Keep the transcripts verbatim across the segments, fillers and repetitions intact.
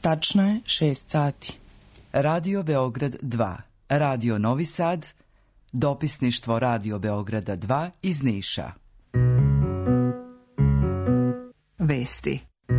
Tačno je šest sati. Radio Beograd dva, Radio Novi Sad, dopisništvo Radio Beograda dva iz Niša. Vesti.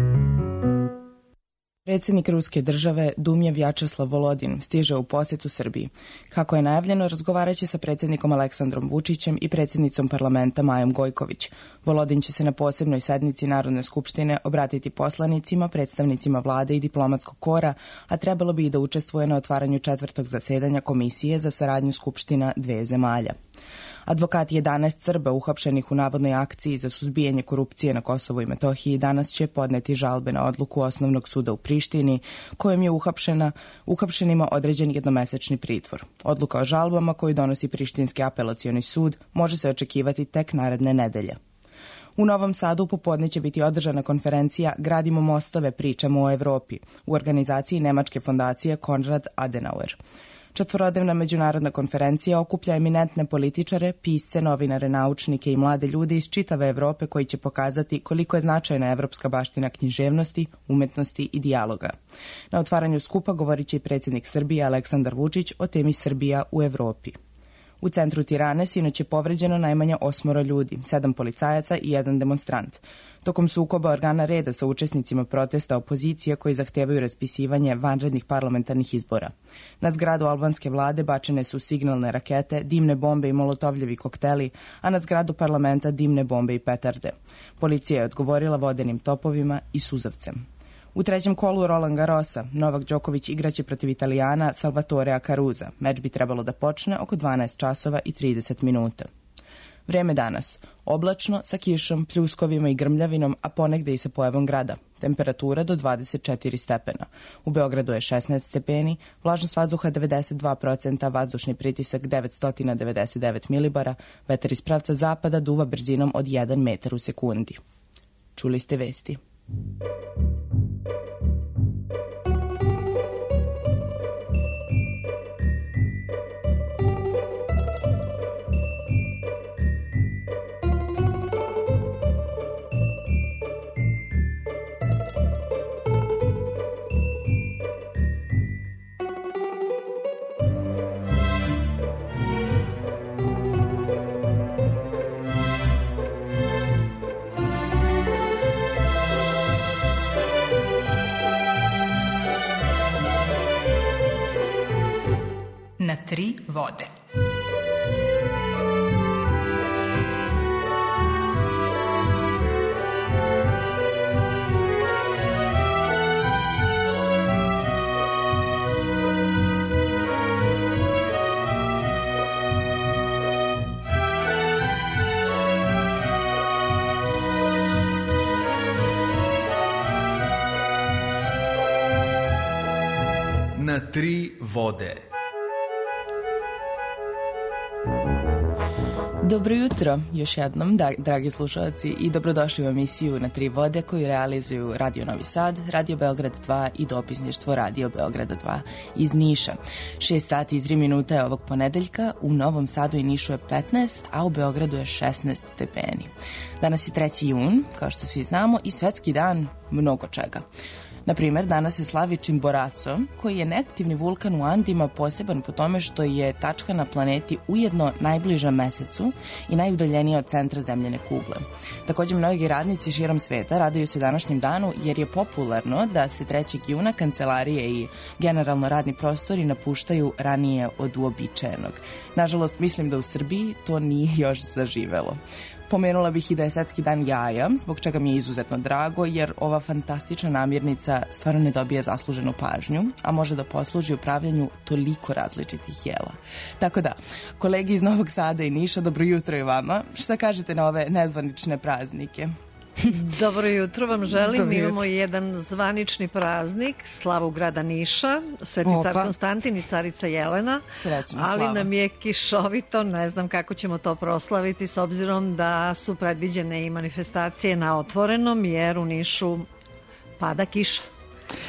Predsjednik Ruske države Dumjev Vjačeslav Volodin stiže u posjetu Srbiji. Kako je najavljeno, razgovarat će sa predsjednikom Aleksandrom Vučićem i predsjednicom parlamenta Majom Gojković. Volodin će se na posebnoj sednici Narodne skupštine obratiti poslanicima, predstavnicima vlade i diplomatskog kora, a trebalo bi i da učestvuje na otvaranju četvrtog zasedanja Komisije za saradnju skupština dve zemalja. Advokati jedanaest Srba uhapšenih u navodnoj akciji za suzbijanje korupcije na Kosovu i Metohiji danas će podneti žalbe na odluku Osnovnog suda u Prištini, kojom je uhapšena, uhapšenima određen jednomesečni pritvor. Odluka o žalbama koju donosi Prištinski apelacioni sud može se očekivati tek naredne nedelje. U Novom Sadu popodne će biti održana konferencija Gradimo mostove, pričamo o Evropi u organizaciji nemačke fondacije Konrad Adenauer. Četvorodnevna međunarodna konferencija okuplja eminentne političare, pisce, novinare, naučnike i mlade ljude iz čitave Evrope koji će pokazati koliko je značajna evropska baština književnosti, umetnosti i dijaloga. Na otvaranju skupa govorit će i predsjednik Srbije Aleksandar Vučić o temi Srbija u Evropi. U centru Tirane sinoć je povređeno najmanje osmoro ljudi, sedam policajaca i jedan demonstrant. Tokom sukoba organa reda sa učesnicima protesta opozicije koji zahtevaju raspisivanje vanrednih parlamentarnih izbora. Na zgradu albanske vlade bačene su signalne rakete, dimne bombe i molotovljevi kokteli, a na zgradu parlamenta dimne bombe i petarde. Policija je odgovorila vodenim topovima i suzavcem. U trećem kolu Roland Garrosa Novak Đoković igraće protiv Italijana Salvatorea Caruza. Meč bi trebalo da počne oko dvanaest časova i trideset minuta. Vreme danas. Oblačno, sa kišom, pljuskovima i grmljavinom, a ponegde i sa pojavom grada. Temperatura do dvadeset četiri stepena. U Beogradu je šesnaest stepeni, vlažnost vazduha devedeset dva procenta, vazdušni pritisak devetsto devedeset devet milibara, vetar iz pravca zapada duva brzinom od jedan metar u sekundi. Čuli ste vesti. Na tri vode. Na tri vode. Dobro jutro, još jednom, da, dragi slušalci, i dobrodošli u emisiju Na tri vode koju realizuju Radio Novi Sad, Radio Beograd dva i dopisništvo Radio Beograda dva iz Niša. šest sati i tri minute ovog ponedeljka, u Novom Sadu i Nišu je petnaest, a u Beogradu je šesnaest stepeni. Danas je treći jun, kao što svi znamo, i svetski dan mnogo čega. Na primjer, danas se slavi Chimborazo, koji je neaktivni vulkan u Andima, poseban po tome što je tačka na planeti ujedno najbliža mesecu i najudaljenija od centra zemljene kugle. Također, mnogi radnici širom sveta raduju se današnjem danu jer je popularno da se trećeg juna kancelarije i generalno radni prostori napuštaju ranije od uobičajenog. Nažalost, mislim da u Srbiji to nije još zaživelo. Pomenula bih i da je svetski dan jaja, zbog čega mi je izuzetno drago, jer ova fantastična namirnica stvarno ne dobije zasluženu pažnju, a može da posluži u pravljanju toliko različitih jela. Tako da, kolegi iz Novog Sada i Niša, dobro jutro i vama. Šta kažete na ove nezvanične praznike? Dobro jutro vam želim. Dobro Imamo jutro. jedan zvanični praznik, slavu grada Niša, Sveti Opa. car Konstantin i carica Jelena. Srećna Ali slava. nam je kišovito, ne znam kako ćemo to proslaviti s obzirom da su predviđene i manifestacije na otvorenom, jer u Nišu pada kiša.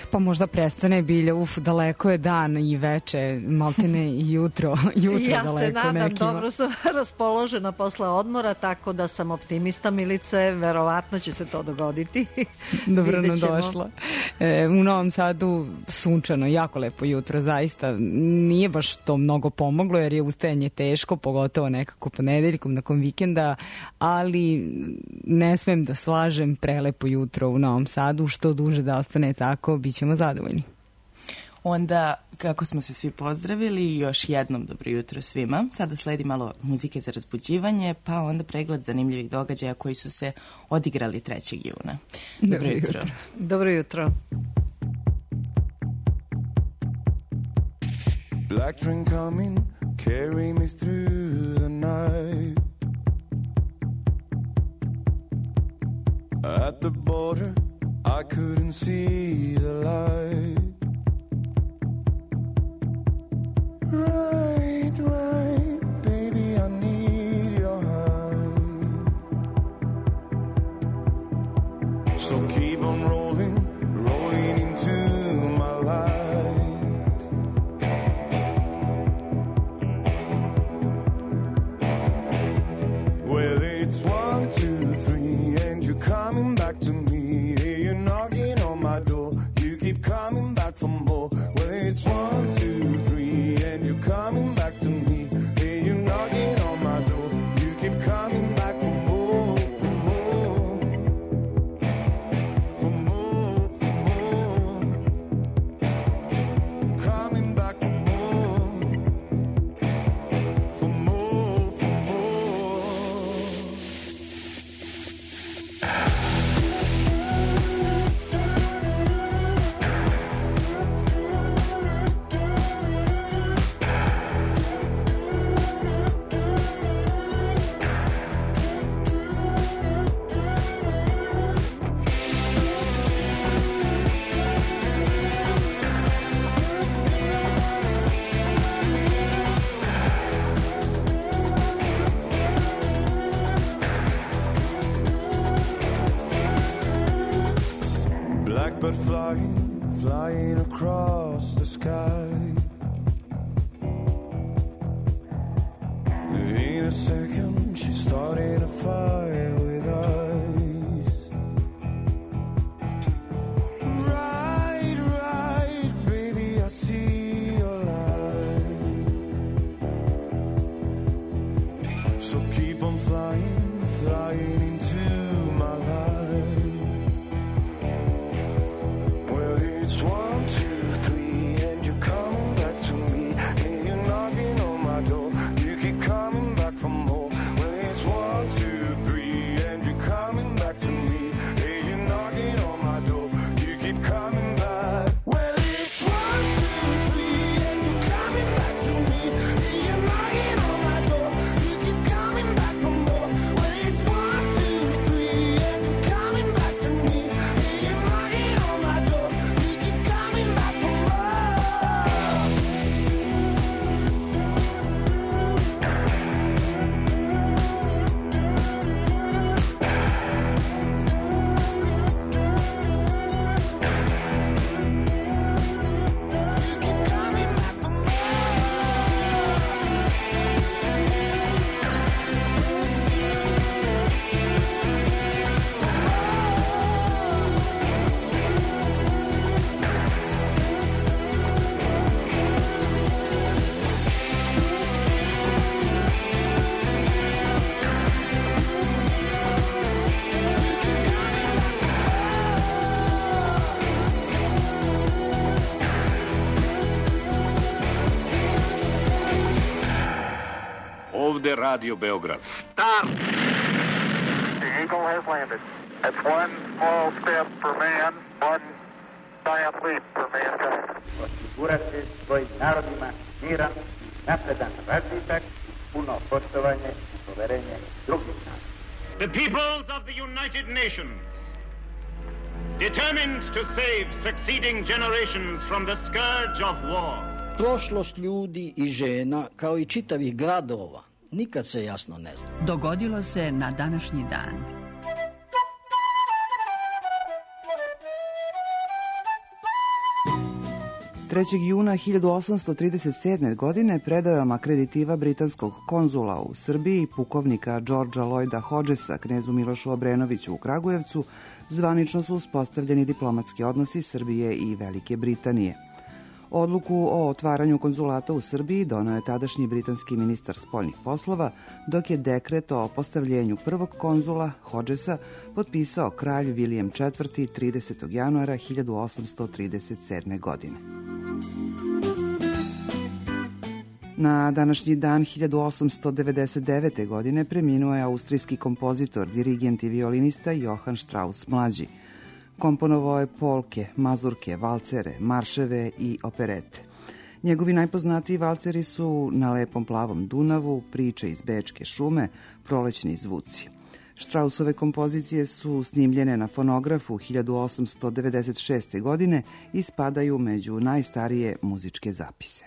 Pa možda prestane bilja, uf, daleko je dan i veče, maltene i jutro, jutro ja daleko nekima. Ja se nadam, nekima. Dobro sam raspoložena posle odmora, tako da sam optimista, Milice, verovatno će se to dogoditi. Dobro nam došla. E, u Novom Sadu sunčano, jako lepo jutro, zaista. Nije baš to mnogo pomoglo, jer je ustajanje teško, pogotovo nekako ponedeljkom nakon vikenda, ali ne smem da slažem, prelepo jutro u Novom Sadu, što duže da ostane tako, bit ćemo zadovoljni. Onda, kako smo se svi pozdravili, još jednom dobro jutro svima. Sada sledi malo muzike za razbuđivanje, pa onda pregled zanimljivih događaja koji su se odigrali trećeg juna. Dobro, dobro jutro. jutro. Dobro jutro. Black train coming, carry me through the night. At the border, I couldn't see the light. Right, right, baby, I need your hand. So keep on rolling, rolling into my life. Well, it's one, two, three, and you're coming back to me. Hey, you're knocking on my door, you keep coming back for more. Well, it's one, two, three, and you're coming back to me. Hey, you're knocking on my door, you keep coming back for more, for more, for more, for more. Coming back for more, for more, for more. Blackbird flying, flying across the sky. In a second, she started a fire with eyes. Right, right, baby, I see your light. So keep on flying, flying into my life. Well, it's one, two, three, and you're coming back to me. And you're knocking on my door, you keep coming back for more. Well, it's one, two, three, and you're coming back to me. And you're knocking on my door, you keep coming back. Well, it's one, two, three, and you're coming back to me. And you're knocking on my door, you keep coming back for more. Well, it's one, two, three, and you're coming back to me. And you're knocking on my door, you keep coming back for more. You keep coming back for more. Ovde Radio Beograd. Stop! The Eagle has landed. That's one small step for man, one giant leap for mankind. Osigurati svojim narodima miran, napredan razvitak, puno poštovanje i poverenje drugih naroda. The peoples of the United Nations, determined to save succeeding generations from the scourge of war. Prošlost ljudi i žena, kao i čitavih gradova, nikad se jasno ne zna. Dogodilo se na današnji dan. trećeg juna hiljadu osamsto trideset sedme. godine predajom akreditiva britanskog konzula u Srbiji, pukovnika Đorđa Lloyda Hodgesa, knezu Milošu Obrenoviću u Kragujevcu, zvanično su uspostavljeni diplomatski odnosi Srbije i Velike Britanije. Odluku o otvaranju konzulata u Srbiji doneo je tadašnji britanski ministar spoljnih poslova, dok je dekret o postavljenju prvog konzula Hodgesa potpisao kralj Vilijem četvrti. tridesetog januara hiljadu osamsto trideset sedme. godine. Na današnji dan hiljadu osamsto devedeset devete. godine preminuo je austrijski kompozitor, dirigent i violinista Johann Strauss mlađi. Komponovao je polke, mazurke, valcere, marševe i operete. Njegovi najpoznatiji valceri su Na lepom plavom Dunavu, Priče iz Bečke šume, Prolećni zvuci. Straussove kompozicije su snimljene na fonografu hiljadu osamsto devedeset šeste. godine i spadaju među najstarije muzičke zapise.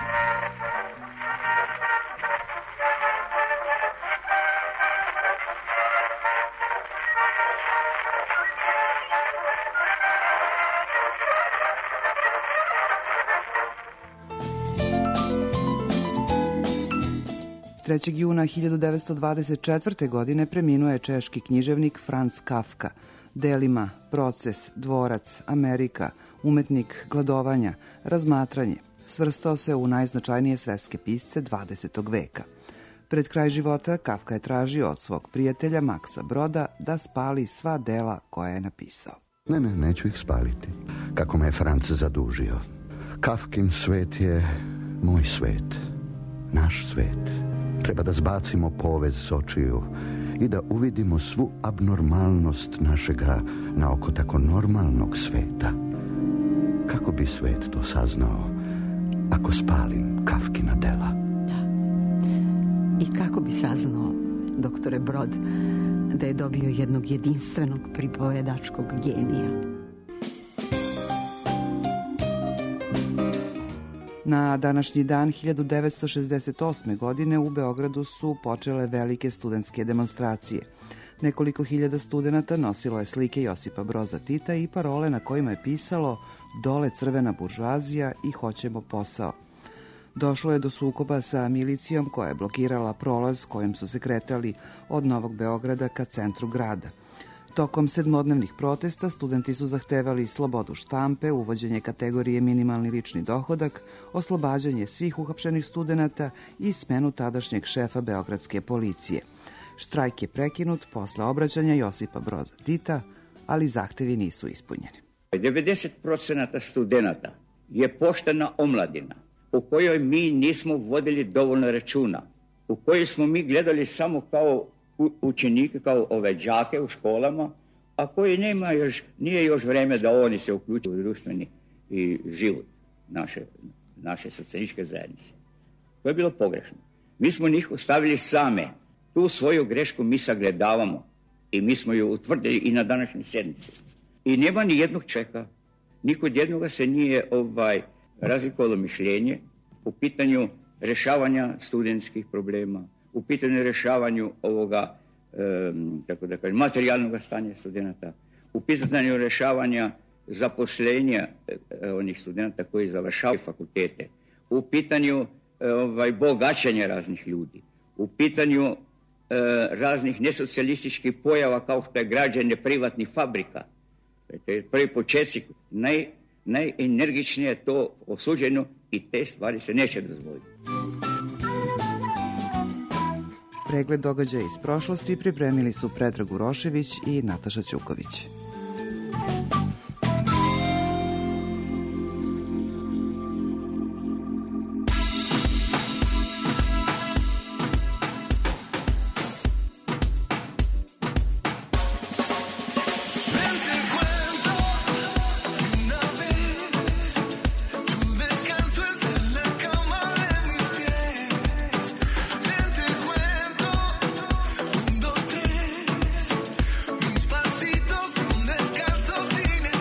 trećeg juna hiljadu devetsto dvadeset četvrte. godine preminuo je češki književnik Franz Kafka. Delima Proces, Dvorac, Amerika, Umetnik gladovanja, Razmatranje svrstao se u najznačajnije svetske pisce dvadesetog veka. Pred kraj života Kafka je tražio od svog prijatelja Maksa Broda da spali sva dela koja je napisao. Ne, ne, neću ih spaliti, kako me je Franc zadužio. Kafkin svet je moj svet, naš svet. Treba da zbacimo povez s očiju i da uvidimo svu abnormalnost našega naoko tako normalnog sveta. Kako bi svet to saznao ako spalim Kafkina dela? I kako bi saznao, doktore Brod, da je dobio jednog jedinstvenog pripovedačkog genija? Na današnji dan hiljadu devetsto šezdeset osme. godine u Beogradu su počele velike studentske demonstracije. Nekoliko hiljada studenata nosilo je slike Josipa Broza Tita i parole na kojima je pisalo "Dole crvena buržoazija" i "Hoćemo posao". Došlo je do sukoba sa milicijom koja je blokirala prolaz kojim su se kretali od Novog Beograda ka centru grada. Tokom sedmodnevnih protesta studenti su zahtevali slobodu štampe, uvođenje kategorije minimalni lični dohodak, oslobađanje svih uhapšenih studenata i smenu tadašnjeg šefa beogradske policije. Štrajk je prekinut posle obraćanja Josipa Broza Tita, ali zahtevi nisu ispunjeni. devedeset procenata studenata je poštena omladina u kojoj mi nismo vodili dovoljno računa, u kojoj smo mi gledali samo kao učenike, kao ove đake u školama, a koji nema još, nije još vreme da oni se uključuju u društveni i život naše, naše socijalističke zajednice. To je bilo pogrešno. Mi smo njih ostavili same. Tu svoju grešku mi sagledavamo i mi smo ju utvrdili i na današnjoj sjednici. I nema ni jednog čeka. Nikod jednoga se nije ovaj, razlikovalo mišljenje u pitanju rešavanja studentskih problema, u pitanju rešavanju ovoga, e, kako da kažem, materijalnog stanja studenta, u pitanju rešavanja zaposlenja e, onih studenta koji završavaju fakultete, u pitanju e, ovaj, bogaćenja raznih ljudi, u pitanju e, raznih nesocijalističkih pojava kao što je građenje privatnih fabrika. To je prvi početci, naj, najenergičnije je to osuđeno i te stvari se neće dozvoliti. Pregled događaja iz prošlosti pripremili su Predrag Urošević i Nataša Ćuković. Pasitos son descalzos sin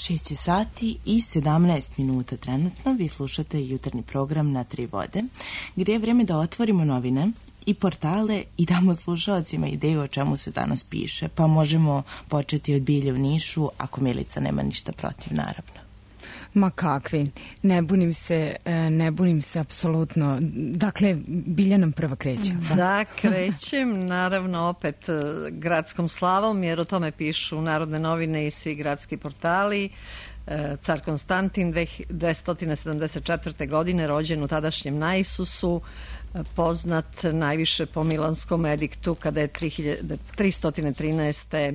šest je sati i sedamnaest minuta trenutno. Vi slušate jutarnji program Na tri vode, gdje je vrijeme da otvorimo novine i portale i damo slušalcima ideju o čemu se danas piše. Pa možemo početi od bilje u Nišu, ako Milica nema ništa protiv, naravno. Ma kakvi, ne bunim se, ne bunim se apsolutno. Dakle, bilja nam prva kreće. Da, da krećem, naravno opet gradskom slavom, jer o tome pišu Narodne novine i svi gradski portali. Car Konstantin dvesta sedamdeset četvrte. godine rođen u tadašnjem Naisusu, poznat najviše po Milanskom ediktu kada je tristo trinaeste.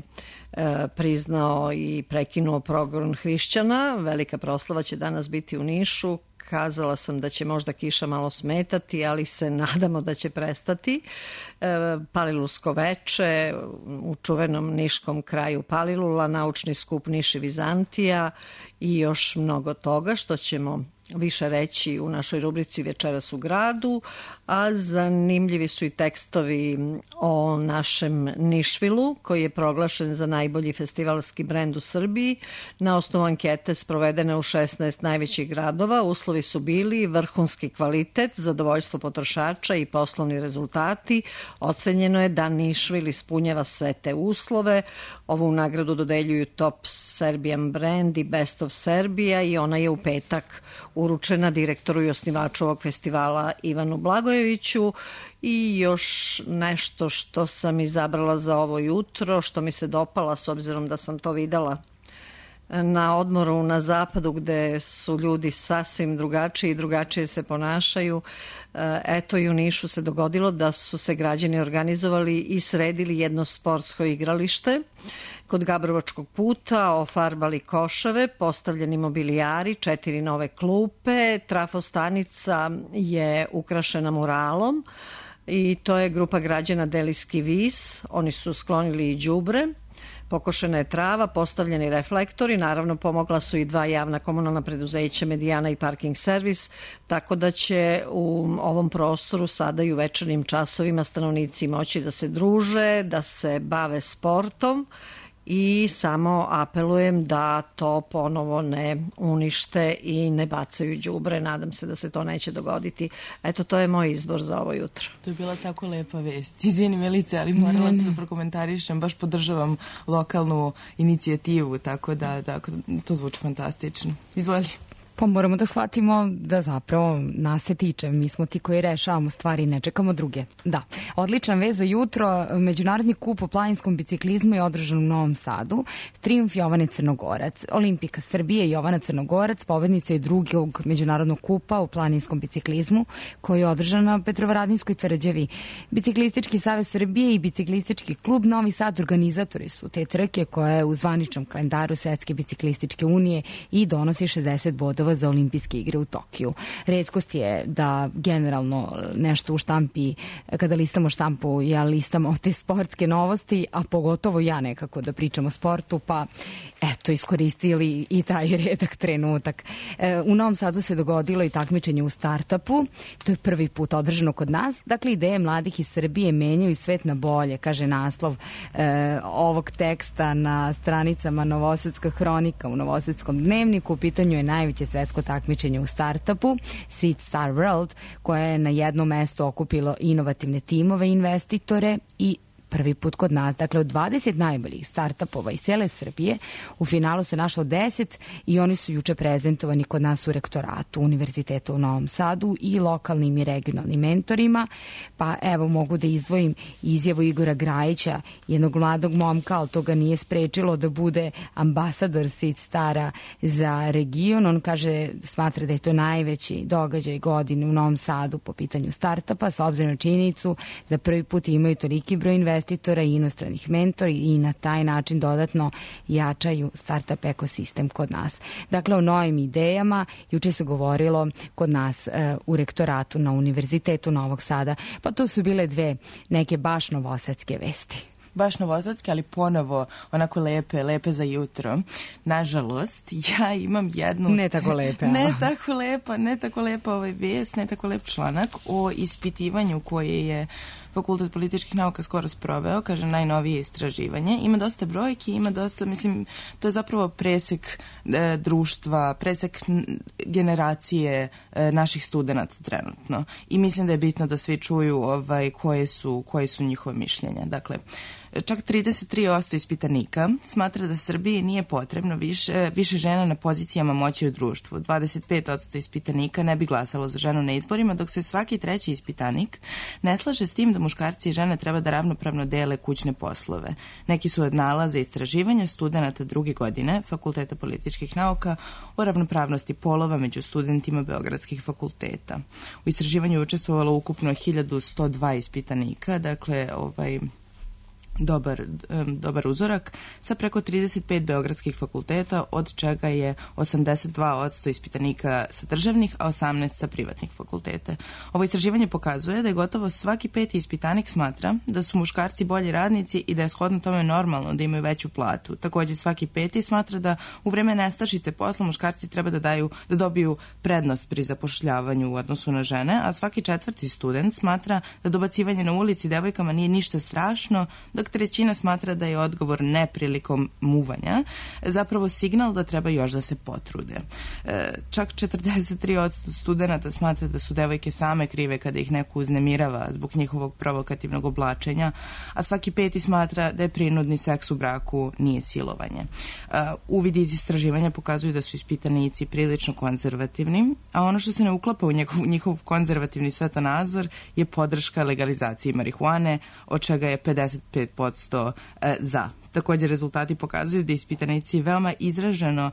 priznao i prekinuo progon hrišćana. Velika proslava će danas biti u Nišu. Kazala sam da će možda kiša malo smetati, ali se nadamo da će prestati. Palilulsko veče u čuvenom niškom kraju Palilula, naučni skup Niš i Vizantija i još mnogo toga što ćemo više reći u našoj rubrici Večeras u gradu, a zanimljivi su i tekstovi o našem Nišvilu, koji je proglašen za najbolji festivalski brend u Srbiji. Na osnovu ankete sprovedene u šesnaest najvećih gradova, uslovi su bili vrhunski kvalitet, zadovoljstvo potrošača i poslovni rezultati. Ocenjeno je da Nišvil ispunjava sve te uslove. Ovu nagradu dodeljuju Top Serbian Brand i Best of Serbia i ona je u petak uručena direktoru i osnivaču ovog festivala Ivanu Blagojeviću. I još nešto što sam izabrala za ovo jutro, što mi se dopala s obzirom da sam to videla na odmoru na zapadu gde su ljudi sasvim drugačiji i drugačije se ponašaju. Eto i u Nišu se dogodilo da su se građani organizovali i sredili jedno sportsko igralište kod Gabrovačkog puta, ofarbali koševe, postavljeni mobilijari, četiri nove klupe, trafostanica je ukrašena muralom i to je grupa građana Delijski vis. Oni su sklonili i đubre. Pokošena je trava, postavljeni reflektori, naravno pomogla su i dva javna komunalna preduzeća Medijana i Parking servis, tako da će u ovom prostoru sada i u večernjim časovima stanovnici moći da se druže, da se bave sportom i samo apelujem da to ponovo ne unište i ne bacaju đubre. Nadam se da se to neće dogoditi. Eto, to je moj izbor za ovo jutro. To je bila tako lepa vest. Izvini Milice, ali morala sam da prokomentarišem. Baš podržavam lokalnu inicijativu, tako da, da to zvuči fantastično. Izvoli. Pa moramo da shvatimo da zapravo nas se tiče. Mi smo ti koji rešavamo stvari i ne čekamo druge. Da, odličan vez za jutro. Međunarodni kup u planinskom biciklizmu je održan u Novom Sadu. Trijumf Jovane Crnogorac. Olimpika Srbije Jovana Crnogorac, pobednica je drugog međunarodnog kupa u planinskom biciklizmu koji je održan na Petrovaradinskoj tvrđavi. Biciklistički savez Srbije i biciklistički klub Novi Sad organizatori su te trke koja je u zvaničnom kalendaru Svetske biciklističke unije i donosi šezdeset bodova za olimpijske igre u Tokiju. Retkost je da generalno nešto u štampi, kada listamo štampu, ja listamo te sportske novosti, a pogotovo ja nekako da pričam o sportu, pa eto, iskoristili i taj redak trenutak. E, u Novom Sadu se dogodilo i takmičenje u startupu, to je prvi put održano kod nas. Dakle, ideje mladih iz Srbije menjaju svet na bolje, kaže naslov e, ovog teksta na stranicama Novosadska hronika u Novosadskom dnevniku. U pitanju je najveće svetsko takmičenje u startupu, Seed Star World, koje je na jednom mestu okupilo inovativne timove, investitore i prvi put kod nas. Dakle, od dvadeset najboljih startupova iz cijele Srbije u finalu se našlo deset i oni su juče prezentovani kod nas u rektoratu Univerziteta u Novom Sadu i lokalnim i regionalnim mentorima. Pa evo, mogu da izdvojim izjavu Igora Grajića, jednog mladog momka, ali to ga nije sprečilo da bude ambasador Seed Stara za region. On kaže, smatra da je to najveći događaj godine u Novom Sadu po pitanju startupa, s obzirom na činjenicu da prvi put imaju toliki broj investitora investitora i inostranih mentori i na taj način dodatno jačaju startup ekosistem kod nas. Dakle, o novim idejama juče se govorilo kod nas e, u rektoratu na Univerzitetu Novog Sada, pa to su bile dve neke baš novosadske vesti. Baš novosadske, ali ponovo onako lepe, lepe za jutro. Nažalost, ja imam jednu... Ne tako lepe. Ne tako lepa, ne tako lepa ovaj vest, ne tako lep članak o ispitivanju koje je Fakultet političkih nauka skoro sproveo, kaže najnovije istraživanje. Ima dosta brojki, ima dosta, mislim, to je zapravo presek e, društva, presek generacije e, naših studenata trenutno. I mislim da je bitno da svi čuju ovaj, koje su, koje su njihove mišljenja. Dakle, čak trideset tri posto ispitanika smatra da Srbiji nije potrebno više, više žena na pozicijama moći u društvu. dvadeset pet posto ispitanika ne bi glasalo za ženu na izborima, dok se svaki treći ispitanik ne slaže s tim da muškarci i žene treba da ravnopravno dele kućne poslove. Neki su od nalaza istraživanja studenata druge godine Fakulteta političkih nauka o ravnopravnosti polova među studentima beogradskih fakulteta. U istraživanju je učestvovalo ukupno hiljadu sto dva ispitanika, dakle, ovaj... Dobar, dobar uzorak sa preko trideset pet beogradskih fakulteta, od čega je osamdeset dva posto ispitanika sa državnih, a osamnaest sa privatnih fakulteta. Ovo istraživanje pokazuje da je gotovo svaki peti ispitanik smatra da su muškarci bolji radnici i da je shodno tome normalno da imaju veću platu. Takođe svaki peti smatra da u vreme nestašice posla muškarci treba da daju da dobiju prednost pri zapošljavanju u odnosu na žene, a svaki četvrti student smatra da dobacivanje na ulici devojkama nije ništa strašno, dok trećina smatra da je odgovor ne prilikom muvanja zapravo signal da treba još da se potrude. E, čak četrdeset tri posto studenta smatra da su devojke same krive kada ih neko uznemirava zbog njihovog provokativnog oblačenja, a svaki peti smatra da je prinudni seks u braku nije silovanje. E, uvidi iz istraživanja pokazuju da su ispitanici prilično konzervativni, a ono što se ne uklapa u njihov, njihov konzervativni svetonazor je podrška legalizaciji marihuane, od čega je pedeset pet posto za. Također rezultati pokazuju da ispitanici veoma izraženo,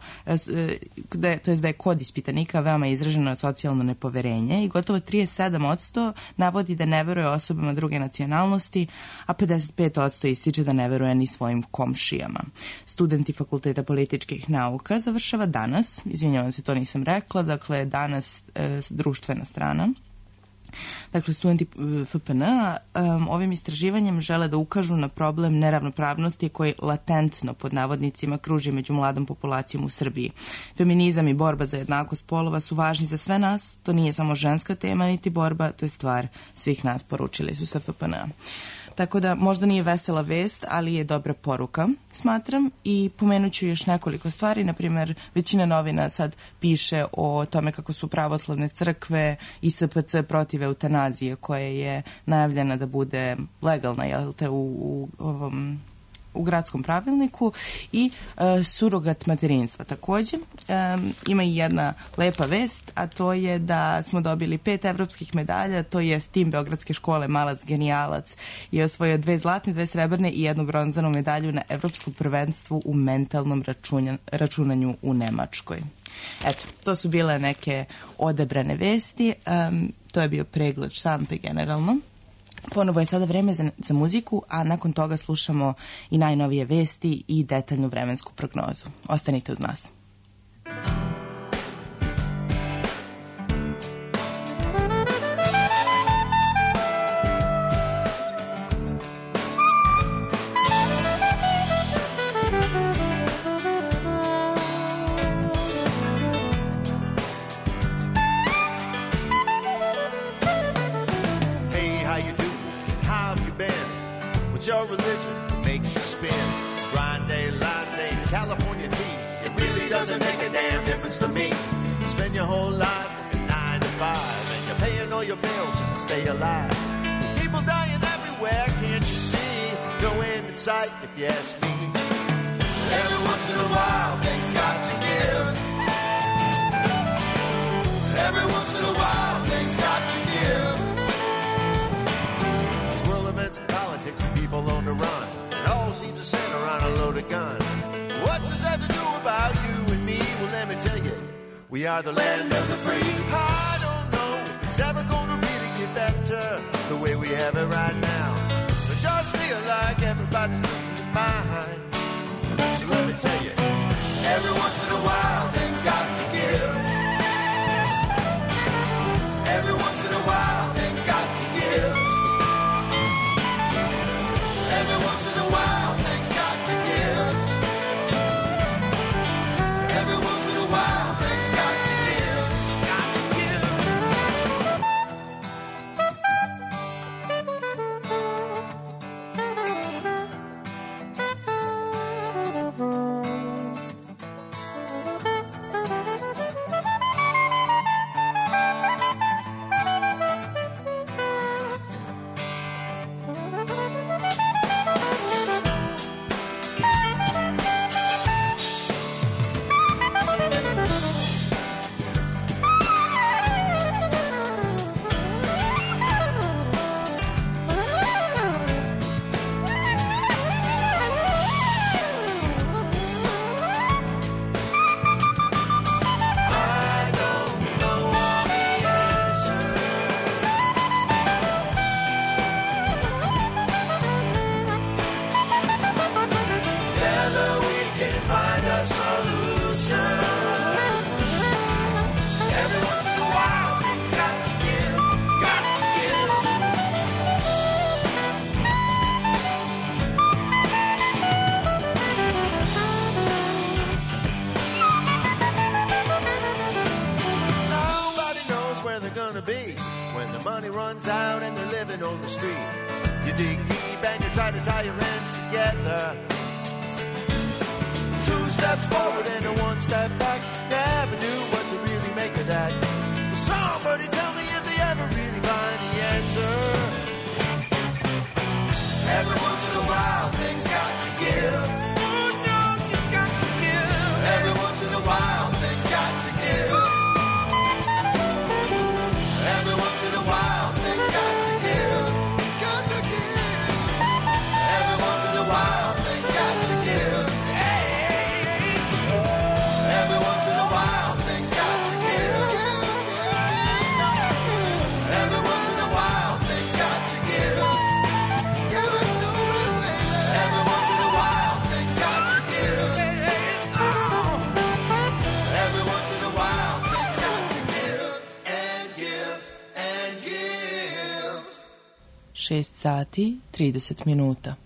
da je, to jest da je kod ispitanika veoma izraženo socijalno nepoverenje i gotovo trideset sedam posto navodi da ne veruje osobama druge nacionalnosti, a pedeset pet posto ističe da ne veruje ni svojim komšijama. Studenti Fakulteta političkih nauka završava danas, izvinjavam se, to nisam rekla, dakle danas e, društvena strana. Dakle, studenti F P N A um, ovim istraživanjem žele da ukažu na problem neravnopravnosti koji latentno, pod navodnicima, kruži među mladom populacijom u Srbiji. Feminizam i borba za jednakost polova su važni za sve nas, to nije samo ženska tema niti borba, to je stvar svih nas, poručili su sa F P N A. Tako da možda nije vesela vest, ali je dobra poruka, smatram, i pomenut ću još nekoliko stvari. Naprimjer, većina novina sad piše o tome kako su pravoslavne crkve i S P C protiv eutanazije, koja je najavljena da bude legalna, jel te, u, u ovom... u gradskom pravilniku, i e, surogat materinstva. Takođe, e, ima i jedna lepa vest, a to je da smo dobili pet evropskih medalja, to je tim Beogradske škole Malac Genijalac je osvojio dve zlatne, dve srebrne i jednu bronzanu medalju na evropskom prvenstvu u mentalnom računja, računanju u Nemačkoj. Eto, to su bile neke odabrane vesti, e, to je bio pregled štampe generalno. Ponovo je sada vreme za, za muziku, a nakon toga slušamo i najnovije vesti i detaljnu vremensku prognozu. Ostanite uz nas. Your religion makes you spin. Grande latte, California tea. It really doesn't make a damn difference to me. Spend your whole life working nine to five, and you're paying all your bills just to stay alive. People dying everywhere, can't you see? No end in sight, if you ask me. Every once in a while, things got to give. Every once in a while, things got to give. World events and politics and people on the run. It all seems to center around a loaded gun. What's this have to do about you and me? Well, let me tell you, we are the land of the free. I don't know if it's ever gonna really get better the way we have it right now. I just feel like everybody's losing their mind. So let me tell you, every once in a while things got to give. Every once in a while things got to give. Every once in a while, things got to give. Every once in a while, things got to give. Got to give. gonna be when the money runs out and they're living on the street? You dig deep and you try to tie your hands together. Two steps forward and a one step back. Never knew what to really make of that. Somebody tell me if they ever really find the answer. Every once in a while, things got to give. Oh no, you got to give. Every once in a while, things got to give. Every once in a while, things got to give. Got to give. Every once in a while, things got to give. Hey, hey, hey. Every once in a while, things got to give. Every once in a while, things got to give. Every once in a while, things got to give. Every once in a while, things got to give and give and give. šest sati, trideset minuta.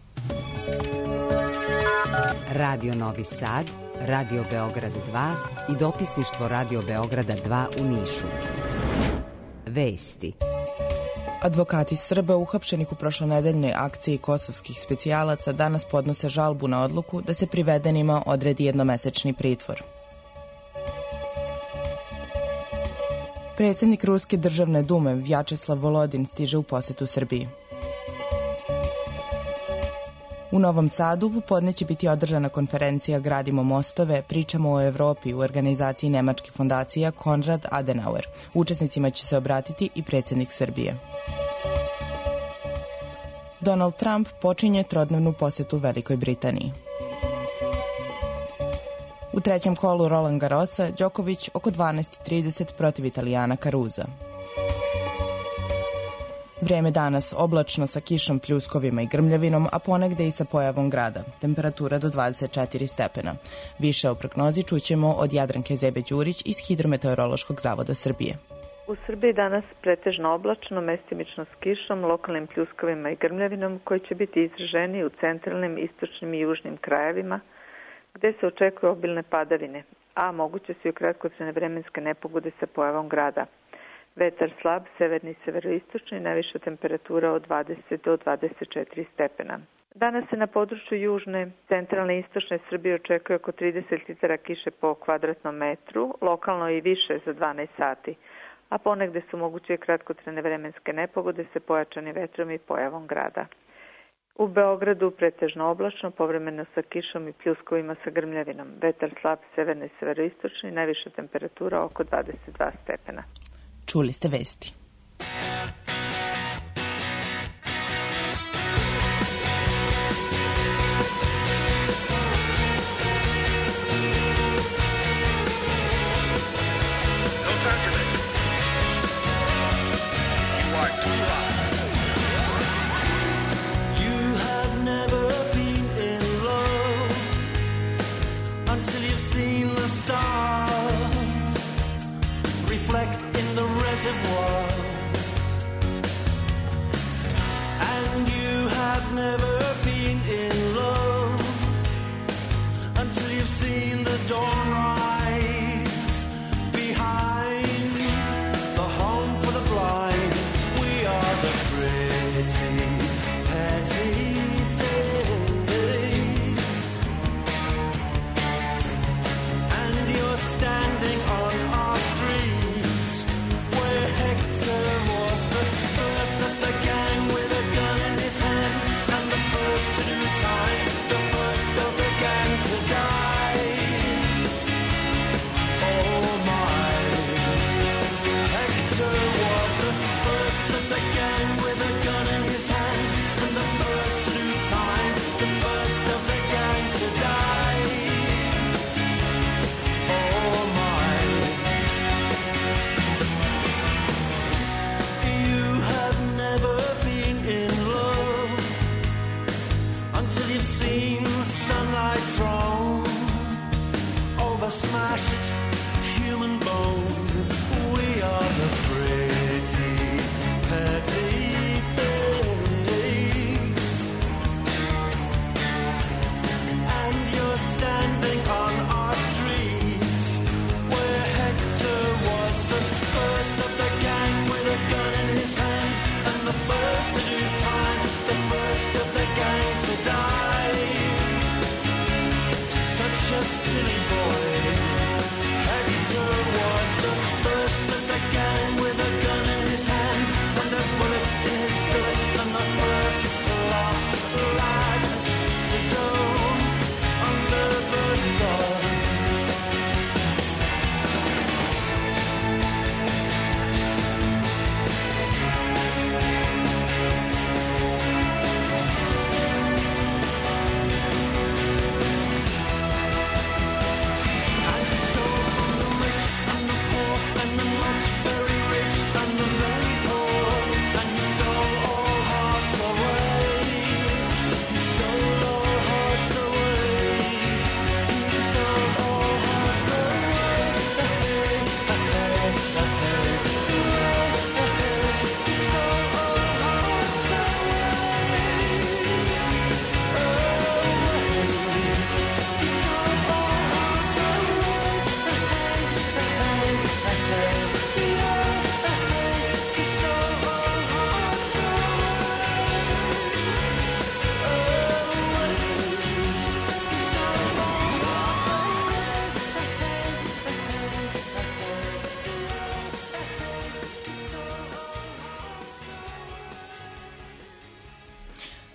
Radio Novi Sad, Radio Beograd dva i dopisništvo Radio Beograda dva u Nišu. Vesti. Advokati Srba uhapšenih u prošlonedeljnoj akciji kosovskih specijalaca danas podnose žalbu na odluku da se privedenima odredi jednomesečni pritvor. Predsjednik Ruske državne dume Vjačeslav Volodin stiže u posetu Srbiji. U Novom Sadu popodne će biti održana konferencija Gradimo mostove, pričamo o Evropi u organizaciji nemačke fondacija Konrad Adenauer. Učesnicima će se obratiti i predsjednik Srbije. Donald Trump počinje trodnevnu posetu Velikoj Britaniji. U trećem kolu Roland Garrosa, Đoković oko dvanaest trideset protiv Italijana Caruza. Vreme danas oblačno sa kišom, pljuskovima i grmljavinom, a ponegde i sa pojavom grada. Temperatura do dvadeset četiri stepena. Više o prognozi čućemo od Jadranke Zebe-Đurić iz Hidrometeorološkog zavoda Srbije. U Srbiji danas pretežno oblačno, mestimično s kišom, lokalnim pljuskovima i grmljavinom koji će biti izraženi u centralnim, istočnim i južnim krajevima, gde se očekuju obilne padavine, a moguće su i kratkotrajne vremenske nepogode sa pojavom grada. Vetar slab, severni i severoistočni, najviša temperatura od dvadeset do dvadeset četiri stepena. Danas se na području južne, centralne i istočne Srbije očekuje oko trideset litara kiše po kvadratnom metru, lokalno i više za dvanaest sati, a ponegde su moguće kratkotrajne vremenske nepogode sa pojačanim vetrom i pojavom grada. U Beogradu pretežno oblačno, povremeno sa kišom i pljuskovima sa grmljavinom. Vetar slab, severni i severoistočni, najviša temperatura oko dvadeset dva stepena. Čuli ste vesti. Los Angeles, you are too hot. You have never been in love until you've seen the stars reflect in the reservoir, and you have never been in love until you've seen the dawn rise behind the home for the blind. We are the pretty, petty things, and you're standing on our street where Hector was the first of the gang with a gun in his hand, and the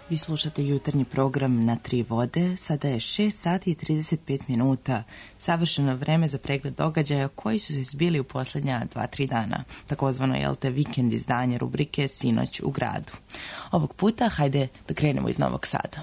Vi slušate jutarnji program Na tri vode, sada je šest sati i trideset pet minuta, savršeno vreme za pregled događaja koji su se zbili u posljednja dva tri dana, takozvano jel te vikend izdanje rubrike Sinoć u gradu. Ovog puta hajde da krenemo iz Novog Sada.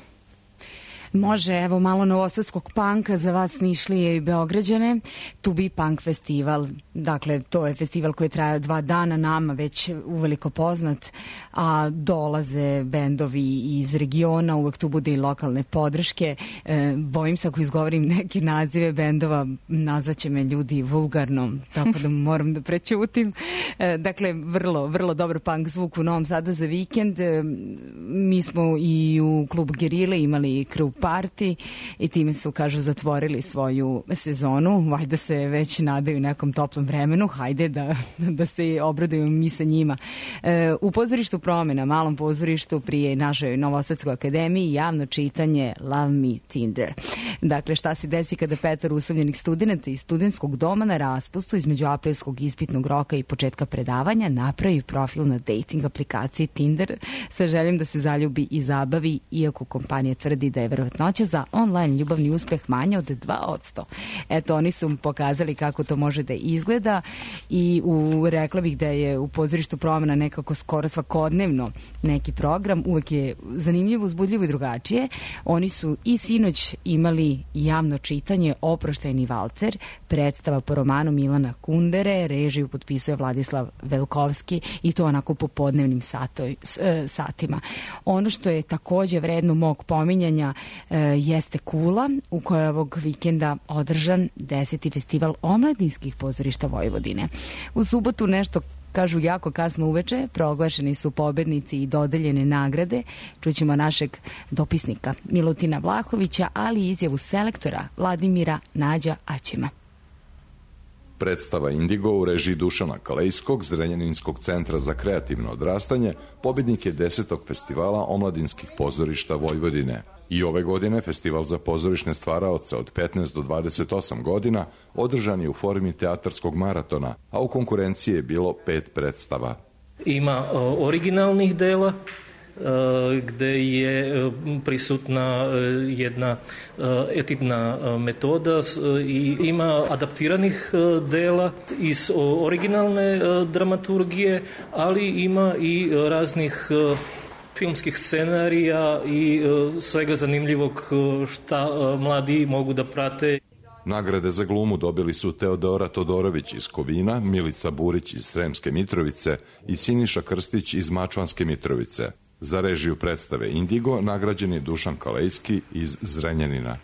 Može, evo malo novosadskog panka za vas Nišlije i Beograđane. To Be Punk festival, dakle to je festival koji traje dva dana, nama već uveliko poznat, a dolaze bendovi iz regiona, uvek tu bude i lokalne podrške. E, bojim se ako izgovorim neke nazive bendova, nazvaće me ljudi vulgarnom, tako da moram da prećutim. E, dakle, vrlo, vrlo dobar punk zvuk u Novom Sadu za vikend. E, mi smo i u klubu Gerile imali Crew Party i time su, kažu, zatvorili svoju sezonu. Vajda se već nadaju nekom toplom vremenu. Hajde da, da se obraduju mi sa njima. E, u pozorištu Promena, malom pozorištu prije našoj Novosadskoj akademiji, javno čitanje Love Me Tinder. Dakle, šta se desi kada petar usamljenih studenta iz studentskog doma na raspustu između aprilskog ispitnog roka i početka predavanja napravi profil na dating aplikaciji Tinder sa željom da se zaljubi i zabavi, iako kompanija tvrdi da je verovatnoća za online ljubavni uspeh manja od dva posto. Eto, oni su pokazali kako to može da izgleda i u, rekla bih da je u pozorištu Promena nekako skoro svakodnevno neki program, uvek je zanimljivo, uzbudljivo i drugačije. Oni su i sinoć imali javno čitanje Oproštajni valcer, predstava po romanu Milana Kundere, režiju potpisuje Vladislav Velkovski i to onako po podnevnim satoj, s, e, satima. Ono što je takođe vredno mog pominjanja e, jeste Kula, u kojoj je ovog vikenda održan deseti festival omladinskih pozorišta Vojvodine. U subotu nešto, kažu, jako kasno uveče, proglašeni su pobednici i dodeljene nagrade. Čućemo našeg dopisnika Milutina Vlahovića, ali i izjavu selektora Vladimira Nađa Aćima. Predstava Indigo u režiji Dušana Kalejskog, Zrenjaninskog centra za kreativno odrastanje, pobednik je desetog festivala omladinskih pozorišta Vojvodine. I ove godine festival za pozorišne stvaraoce od petnaest do dvadeset osam godina održan je u formi teatarskog maratona, a u konkurenciji je bilo pet predstava. Ima originalnih dela, gde je prisutna jedna etidna metoda i ima adaptiranih dela iz originalne dramaturgije, ali ima i raznih filmskih scenarija i svega zanimljivog šta mladi mogu da prate. Nagrade za glumu dobili su Teodora Todorović iz Kovina, Milica Burić iz Sremske Mitrovice i Siniša Krstić iz Mačvanske Mitrovice. Za režiju predstave Indigo nagrađen je Dušan Kalejski iz Zrenjanina.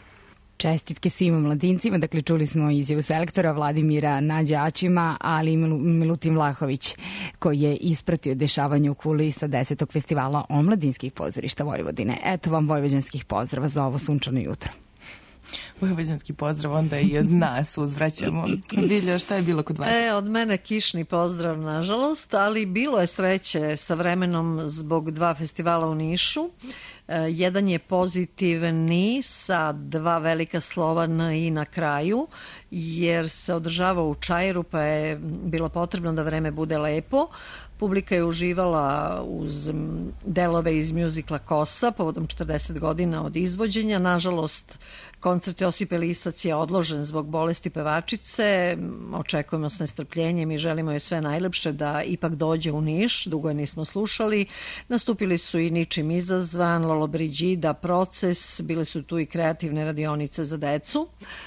Čestitke svim mladincima, dakle čuli smo izjavu selektora Vladimira Nađa Aćima, ali i Milutin Vlahović koji je ispratio dešavanje u Kuli sa desetog festivala omladinskih pozorišta Vojvodine. Eto vam vojvođanskih pozdrava za ovo sunčano jutro. Vojvođanski pozdrav onda i od nas uzvraćamo. Vilja, šta je bilo kod vas? E, od mene kišni pozdrav, nažalost, ali bilo je sreće sa vremenom zbog dva festivala u Nišu. Jedan je pozitivni sa dva velika slova N i na kraju, jer se održava u Čairu, pa je bilo potrebno da vreme bude lepo. Publika je uživala uz delove iz mjuzikla Kosa povodom četrdeset godina od izvođenja. Nažalost, koncert Josipe Lisac je odložen zbog bolesti pevačice. Očekujemo s nestrpljenjem i želimo joj sve najlepše da ipak dođe u Niš. Dugo je nismo slušali. Nastupili su i Ničim izazvan, Lolo Brigida, Proces. Bile su tu i kreativne radionice za decu.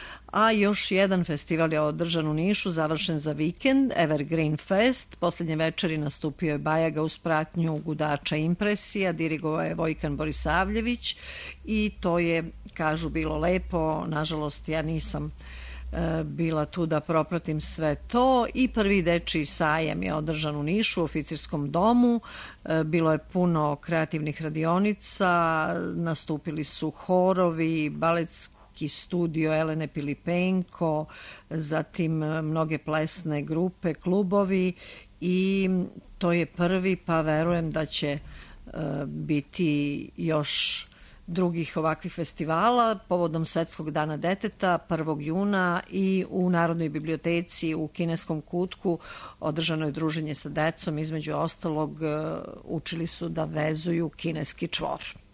A još jedan festival je održan u Nišu, završen za vikend, Evergreen Fest. Posljednje večeri nastupio je Bajaga uz pratnju gudača Impresija, dirigovao je Vojkan Borisavljević i to je, kažu, bilo lepo. Nažalost, ja nisam e, bila tu da propratim sve to. I prvi dečiji sajam je održan u Nišu, u oficirskom domu. E, bilo je puno kreativnih radionica, nastupili su horovi, baletski studio Elene Pilipenko, zatim mnoge plesne grupe, klubovi i to je prvi, pa verujem da će uh, biti još drugih ovakvih festivala povodom Svetskog dana deteta prvog juna i u Narodnoj biblioteci u Kineskom kutku održano je druženje sa decom, između ostalog uh, učili su da vezuju kineski čvor.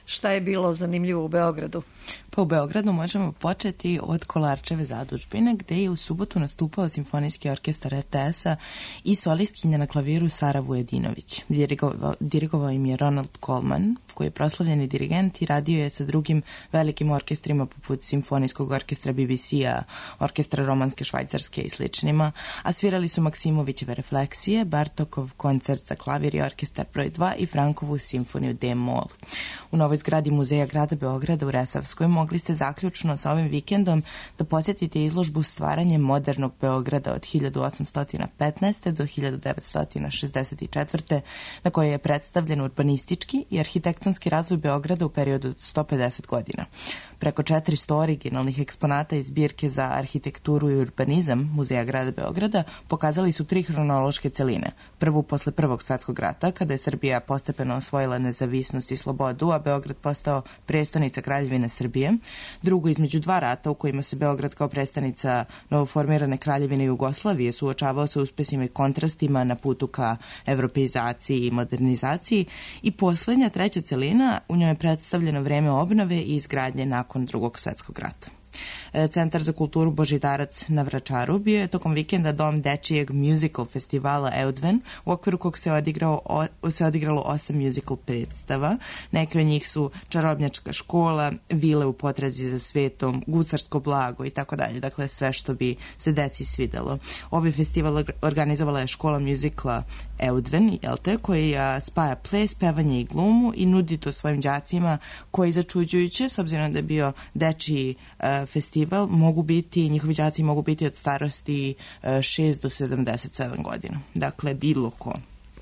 Šta je bilo zanimljivo u Beogradu? Pa u Beogradu možemo početi od Kolarčeve zadužbine, gde je u subotu nastupao Simfonijski orkestar R T S-a i solistkinja na klaviru Sara Vujedinović. Dirigovao, dirigovao im je Ronald Coleman, koji je proslavljeni dirigent i radio je sa drugim velikim orkestrima poput Simfonijskog orkestra B B C-a, Orkestra Romanske Švajcarske i sličnima, a svirali su Maksimovićeve refleksije, Bartokov koncert za klavir i orkestar broj dva i Frankovu simfoniju D-mol. U novoj zgradi Muzeja grada Beograda u Resavskoj mogli ste zaključno sa ovim vikendom da posjetite izložbu Stvaranje modernog Beograda od hiljadu osamsto petnaeste. do hiljadu devetsto šezdeset četvrte. na kojoj je predstavljen urbanistički i arhitektonski razvoj Beograda u periodu od sto pedeset godina. Preko četiristo originalnih eksponata iz zbirke za arhitekturu i urbanizam Muzeja grada Beograda pokazali su tri hronološke celine. Prvu posle Prvog svetskog rata, kada je Srbija postepeno osvojila nezavisnost i slobodu, a Beograd postao prestonica Kraljevine Srbije. Drugu između dva rata u kojima se Beograd kao prestonica novoformirane Kraljevine Jugoslavije suočavao sa uspesima i kontrastima na putu ka evropeizaciji i modernizaciji. I poslednja, treća celina, u njoj je predstavljeno vreme obnove i izgradnje nakon Drugog svetskog rata. Centar za kulturu Božidarac na Vračaru bio je tokom vikenda dom dečijeg musical festivala Eudven, u okviru kog se, odigrao, o, se odigralo osam musical predstava. Neke od njih su Čarobnjačka škola, Vile u potrazi za svetom, Gusarsko blago i tako dalje. Dakle, sve što bi se deci svidelo. Ovaj festival organizovala je škola muzikla Eudven, jel te, koji spaja ples, pevanje i glumu i nudi to svojim đacima koji začuđujuće, s obzirom da je bio dečiji uh, festival, mogu biti, njihovi đaci mogu biti od starosti šest do sedamdeset sedam godina. Dakle, bilo ko.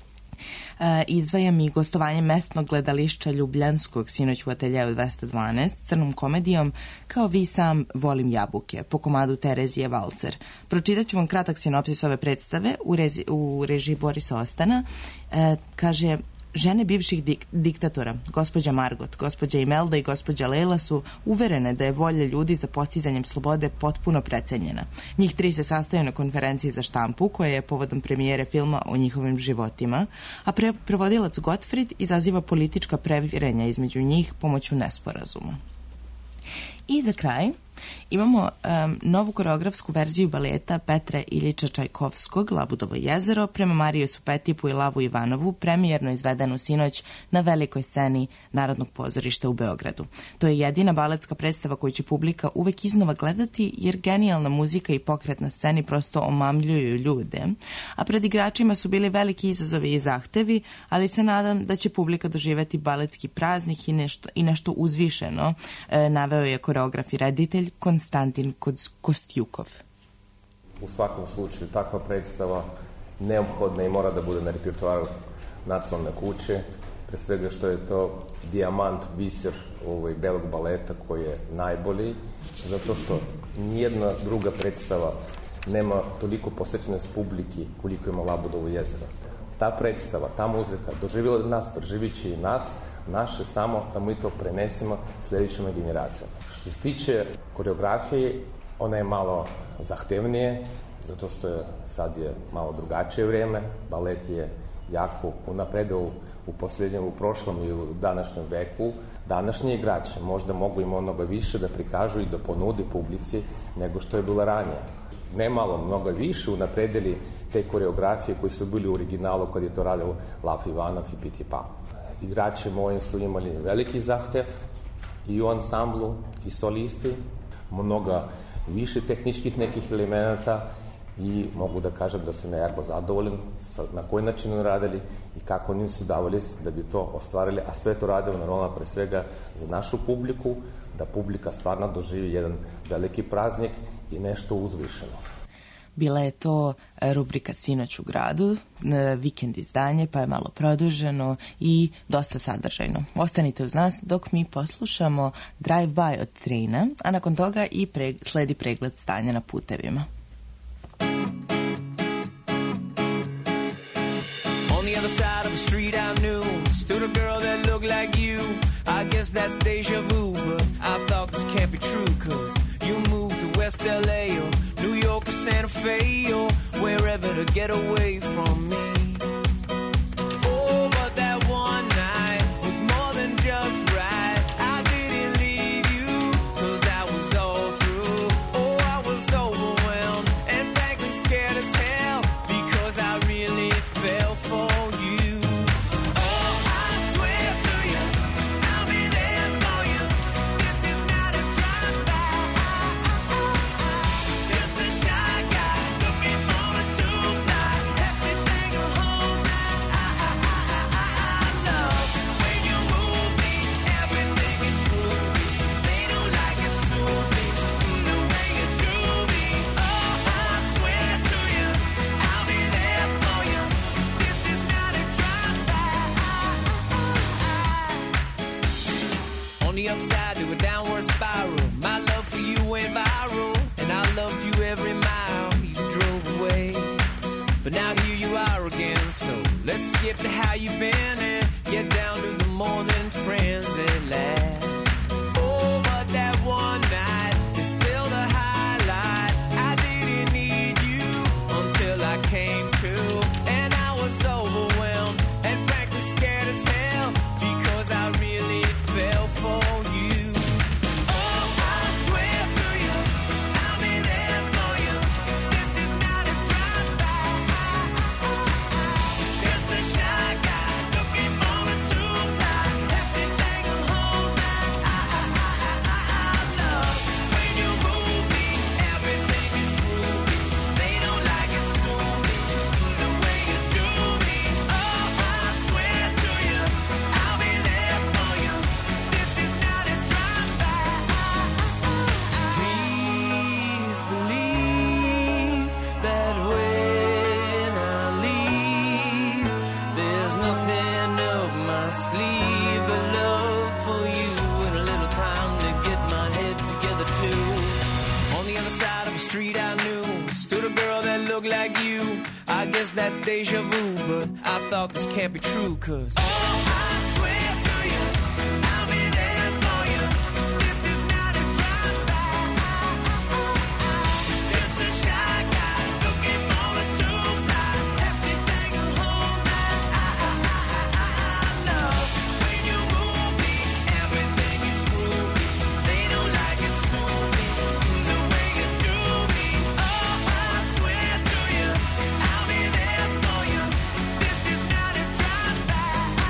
E, izdvajam i gostovanje mestnog gledališća Ljubljanskog sinoć u ateljeu dvesta dvanaest crnom komedijom Kao vi sam volim jabuke po komadu Terezije Valser. Pročitat ću vam kratak sinopsis ove predstave u, rezi, u režiji Borisa Ostana. E, kaže... Žene bivših dik diktatora, gospođa Margot, gospođa Imelda i gospođa Leila su uverene da je volja ljudi za postizanjem slobode potpuno precenjena. Njih tri se sastaju na konferenciji za štampu, koja je povodom premijere filma o njihovim životima, a pre prevodilac Gottfried izaziva politička previrenja između njih pomoću nesporazuma. I za kraj imamo um, novu koreografsku verziju baleta Petra Iljiča Čajkovskog Labudovo jezero prema Marijusu Petipu i Lavu Ivanovu, premijerno izvedenu sinoć na velikoj sceni Narodnog pozorišta u Beogradu. To je jedina baletska predstava koju će publika uvek iznova gledati, jer genijalna muzika i pokret na sceni prosto omamljuju ljude, a pred igračima su bili veliki izazovi i zahtevi, ali se nadam da će publika doživeti baletski praznik i nešto, i nešto uzvišeno, e, naveo je koreograf i reditelj Konstantin Kostjukov. U svakom slučaju takva predstava neophodna i mora da bude na repertoaru nacionalne kuće, pre svega što je to dijamant, biser ovaj, belog baleta koji je najbolji, zato što nijedna druga predstava nema toliko posvećenost publiki koliko ima Labudovo jezero. Ta predstava, ta muzika doživjela od nas, preživit će i nas, naše samo da mi to prenesemo sljedećim generacijama. Što se tiče koreografije, ona je malo zahtevnije, zato što je, sad je malo drugačije vrijeme. Balet je jako unapredao u, u posljednjem, u prošlom i u današnjem veku. Današnji igrači možda mogu im mnogo više da prikažu i da ponude publici nego što je bilo ranije. Ne malo, mnogo više unapredili te koreografije koji su bili u originalu kad je to radio Lav Ivanov i Piti Pa. Igrači moji su imali veliki zahtev i u ansamblu i solisti, mnogo više tehničkih nekih elemenata i mogu da kažem da sam jako zadovoljan sa, na koji način radili i kako oni su davali da bi to ostvarili, a sve to radimo naravno pre svega za našu publiku, da publika stvarno doživi jedan veliki praznik i nešto uzvišeno. Bila je to rubrika Sinoć u gradu, vikend izdanje, pa je malo produženo i dosta sadržajno. Ostanite uz nas dok mi poslušamo Drive By od Trina, a nakon toga i pre, sledi pregled stanja na putevima. On the other side of the street I knew stood a girl that looked like you. I guess that's deja vu, but I thought this can't be true, cause you moved to West L A or New York or Santa Fe or wherever to get away from me. Oh, but that one night was more than just right. But now here you are again, so let's skip to how you've been and get down to the more than friends at last. Oh, but that one night is still the highlight. I didn't need you until I came to, and I was overwhelmed and frankly scared as hell because I really fell for you. Oh, I swear to you, I'll be there for you. This is not a drive-by. Just a shy guy looking for a two-ply. Everything will hold back. I, I, I, I, I love when you move me. Everything is groovy. They don't like it, sue me the way you do me. Oh, I swear to you, I'll be there for you. This is not a drive-by. Please believe that when I leave, there's nothing up my sleeve but love for you and a little time to get my head together too. On the other side of the street I knew stood a girl that looked like you. I guess that's deja vu, but I thought this can't be true, cause oh, I swear to you, I'll be there for you. This is not a drive-by. Just a shy guy looking for a two-ply. Everything will hold back. I, I, I, I, I love when you move me. Everything is groovy. They don't like it, sue me the way you do me. Oh, I swear to you, I'll be there for you. This is not a drive-by.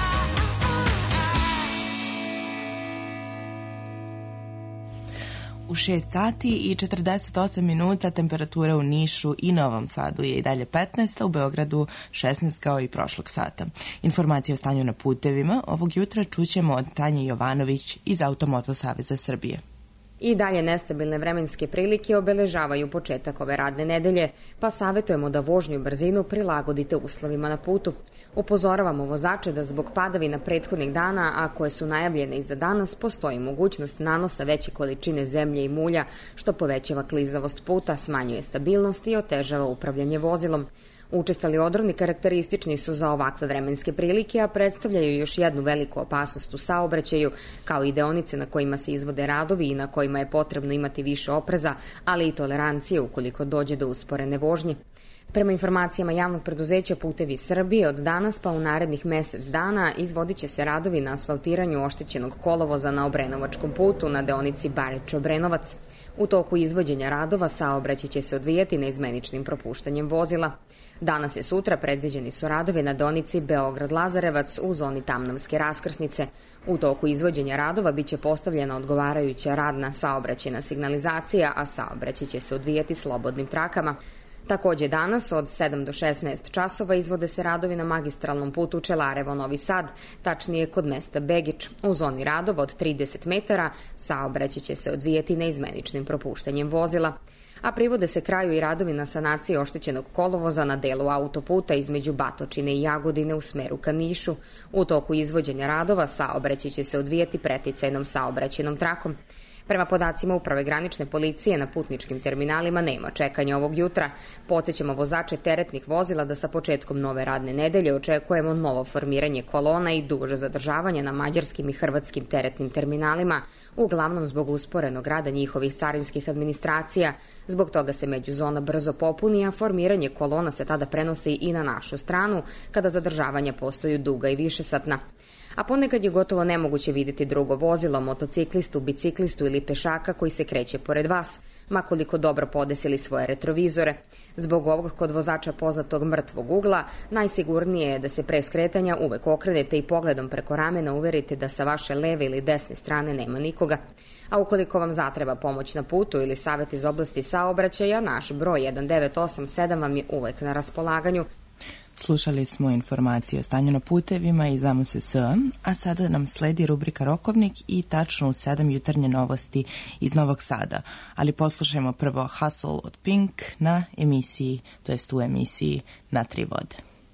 U šest sati i četrdeset osam minuta temperatura u Nišu i Novom Sadu je i dalje petnaest, a u Beogradu šesnaest kao i prošlog sata. Informacije o stanju na putevima ovog jutra čućemo od Tanje Jovanović iz Automoto Saveza Srbije. I dalje nestabilne vremenske prilike obeležavaju početak ove radne nedelje, pa savjetujemo da vožnju i brzinu prilagodite uslovima na putu. Upozoravamo vozače da zbog padavina prethodnih dana, a koje su najavljene i za danas, postoji mogućnost nanosa veće količine zemlje i mulja, što povećava klizavost puta, smanjuje stabilnost i otežava upravljanje vozilom. Učestali odrovni karakteristični su za ovakve vremenske prilike, a predstavljaju još jednu veliku opasnost u saobraćaju, kao i deonice na kojima se izvode radovi i na kojima je potrebno imati više opreza, ali i tolerancije ukoliko dođe do usporene vožnje. Prema informacijama javnog preduzeća Putevi Srbije, od danas pa u narednih mesec dana izvodit će se radovi na asfaltiranju oštećenog kolovoza na Obrenovačkom putu na deonici Barič-Obrenovac. U toku izvođenja radova saobraćaj će se odvijati neizmeničnim propuštanjem vozila. Danas i sutra predviđeni su radovi na deonici Beograd-Lazarevac u zoni Tamnavske raskrsnice. U toku izvođenja radova biće postavljena odgovarajuća radna saobraćajna signalizacija, a saobraćaj će se odvijati slobodnim trakama. Takođe danas od sedam do šesnaest časova izvode se radovi na magistralnom putu Čelarevo-Novi Sad, tačnije kod mesta Begić. U zoni radova od trideset metara saobraćaj će se odvijati neizmeničnim propuštanjem vozila. A privode se kraju i radovi na sanaciji oštećenog kolovoza na delu autoputa između Batočine i Jagodine u smeru ka Nišu. U toku izvođenja radova saobraćaj će se odvijati preticajnom saobraćajnom trakom. Prema podacima Uprave granične policije, na putničkim terminalima nema čekanja ovog jutra. Podsećamo vozače teretnih vozila da sa početkom nove radne nedelje očekujemo novo formiranje kolona i duže zadržavanje na mađarskim i hrvatskim teretnim terminalima, uglavnom zbog usporenog rada njihovih carinskih administracija. Zbog toga se međuzona brzo popuni, a formiranje kolona se tada prenosi i na našu stranu, kada zadržavanja postaju duga i višesatna. A ponekad je gotovo nemoguće vidjeti drugo vozilo, motociklistu, biciklistu ili pešaka koji se kreće pored vas, makoliko dobro podesili svoje retrovizore. Zbog ovog kod vozača poznatog mrtvog ugla, najsigurnije je da se pre skretanja uvek okrenete i pogledom preko ramena uverite da sa vaše leve ili desne strane nema nikoga. A ukoliko vam zatreba pomoć na putu ili savjet iz oblasti saobraćaja, naš broj jedan devet osam sedam vam je uvek na raspolaganju. Slušali smo informacije o stanju na putevima i Zamo se s, a sada nam sledi rubrika Rokovnik i tačno u sedam jutarnje novosti iz Novog Sada. Ali poslušajmo prvo Hustle od Pink na emisiji, to jest u emisiji Na tri vode.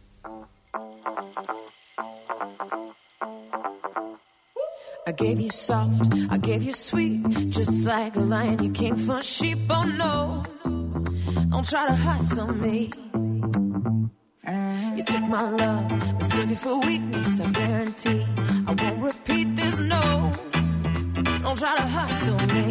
I gave you soft, I gave you sweet, just like a lion you came for sheep. Oh no, don't try to hustle me. You took my love, mistook it for weakness. I guarantee I won't repeat this, no. Don't try to hustle me.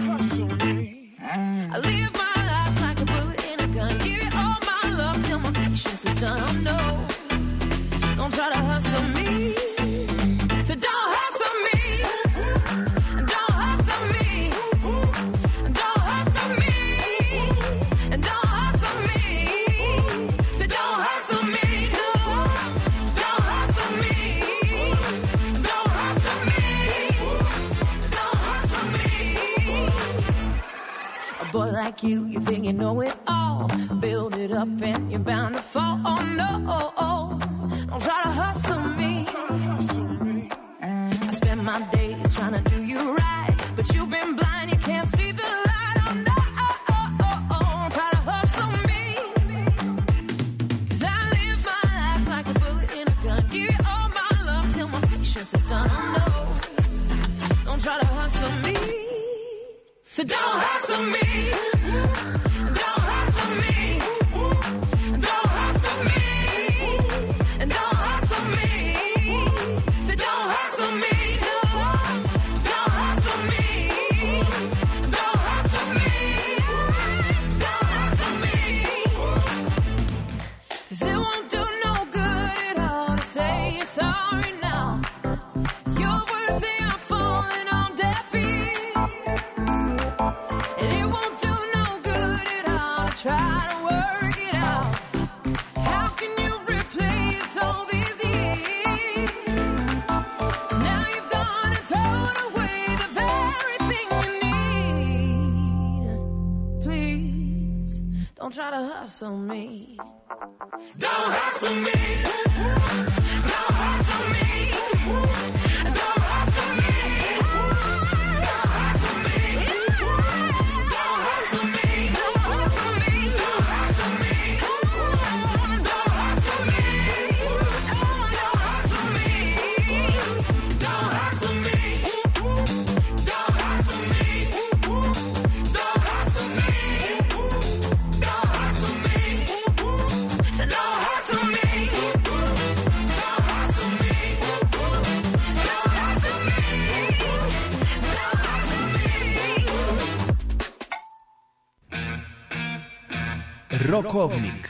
I live my life like a bullet in a gun. Give you all my love till my patience is done, no. Don't try to hustle me. So don't hustle me. Don't hustle me. Don't hustle me. Don't hustle me. So don't hustle me. Don't hustle me. Don't hustle me. Don't hustle me. A boy like you, you think you know it all. Build it up and you're bound to fall. Oh no. Don't try to hustle me. I spend my days trying to do you right, but you've been blind, you can't see the light. Oh no, oh, oh, oh, oh. Don't try to hustle me. Cause I live my life like a bullet in a gun. Give you all my love till my patience is done. Oh no, don't try to hustle me. So don't hustle me. Don't hustle me. Don't hustle me. And don't hustle me. So don't hustle me. Don't hustle me. Don't hustle me. Don't hustle me. Cause it won't do no good at all to say you're sorry now. Your words, they are falling on deaf ears. And it won't do no good at all to try to work it out. How can you replace all these years? Now you've gone and thrown away the very thing you need. Please, don't try to hustle me. Don't hustle me. Don't hustle me. Don't hustle me. Don't hustle me. Don't hustle me. Don't hustle me. Don't hustle me. Don't hustle me. Don't hustle me. Don't hustle me. Don't hustle me. Don't hustle me. Don't hustle me. So don't hustle me. Don't hustle me. Don't hustle me. Don't hustle me. Rokovnik.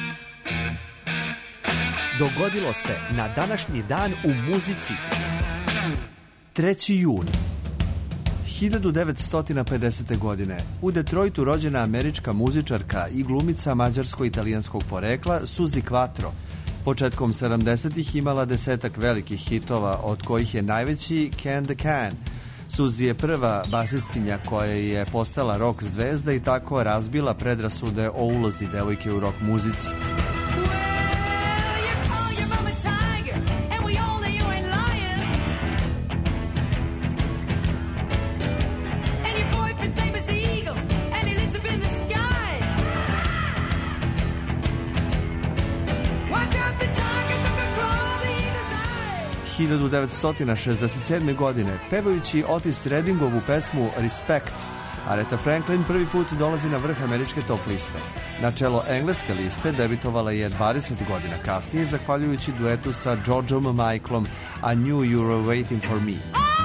Dogodilo se na današnji dan u muzici. treći jun hiljadu devetsto pedesete. godine u Detroitu rođena američka muzičarka i glumica mađarsko-italijanskog porekla Suzi Quattro. Početkom sedamdesetih imala desetak velikih hitova, od kojih je najveći Can the Can. Suzi je prva basistkinja koja je postala rock zvezda i tako razbila predrasude o ulozi devojke u rock muzici. hiljadu devetsto šezdeset sedme. godine, pevajući Otis Reddingovu pesmu Respect, Aretha Franklin prvi put dolazi na vrh američke top liste. Na čelo engleske liste debitovala je dvadeset godina kasnije, zahvaljujući duetu sa Georgeom Michaelom I Knew You Were Waiting For Me.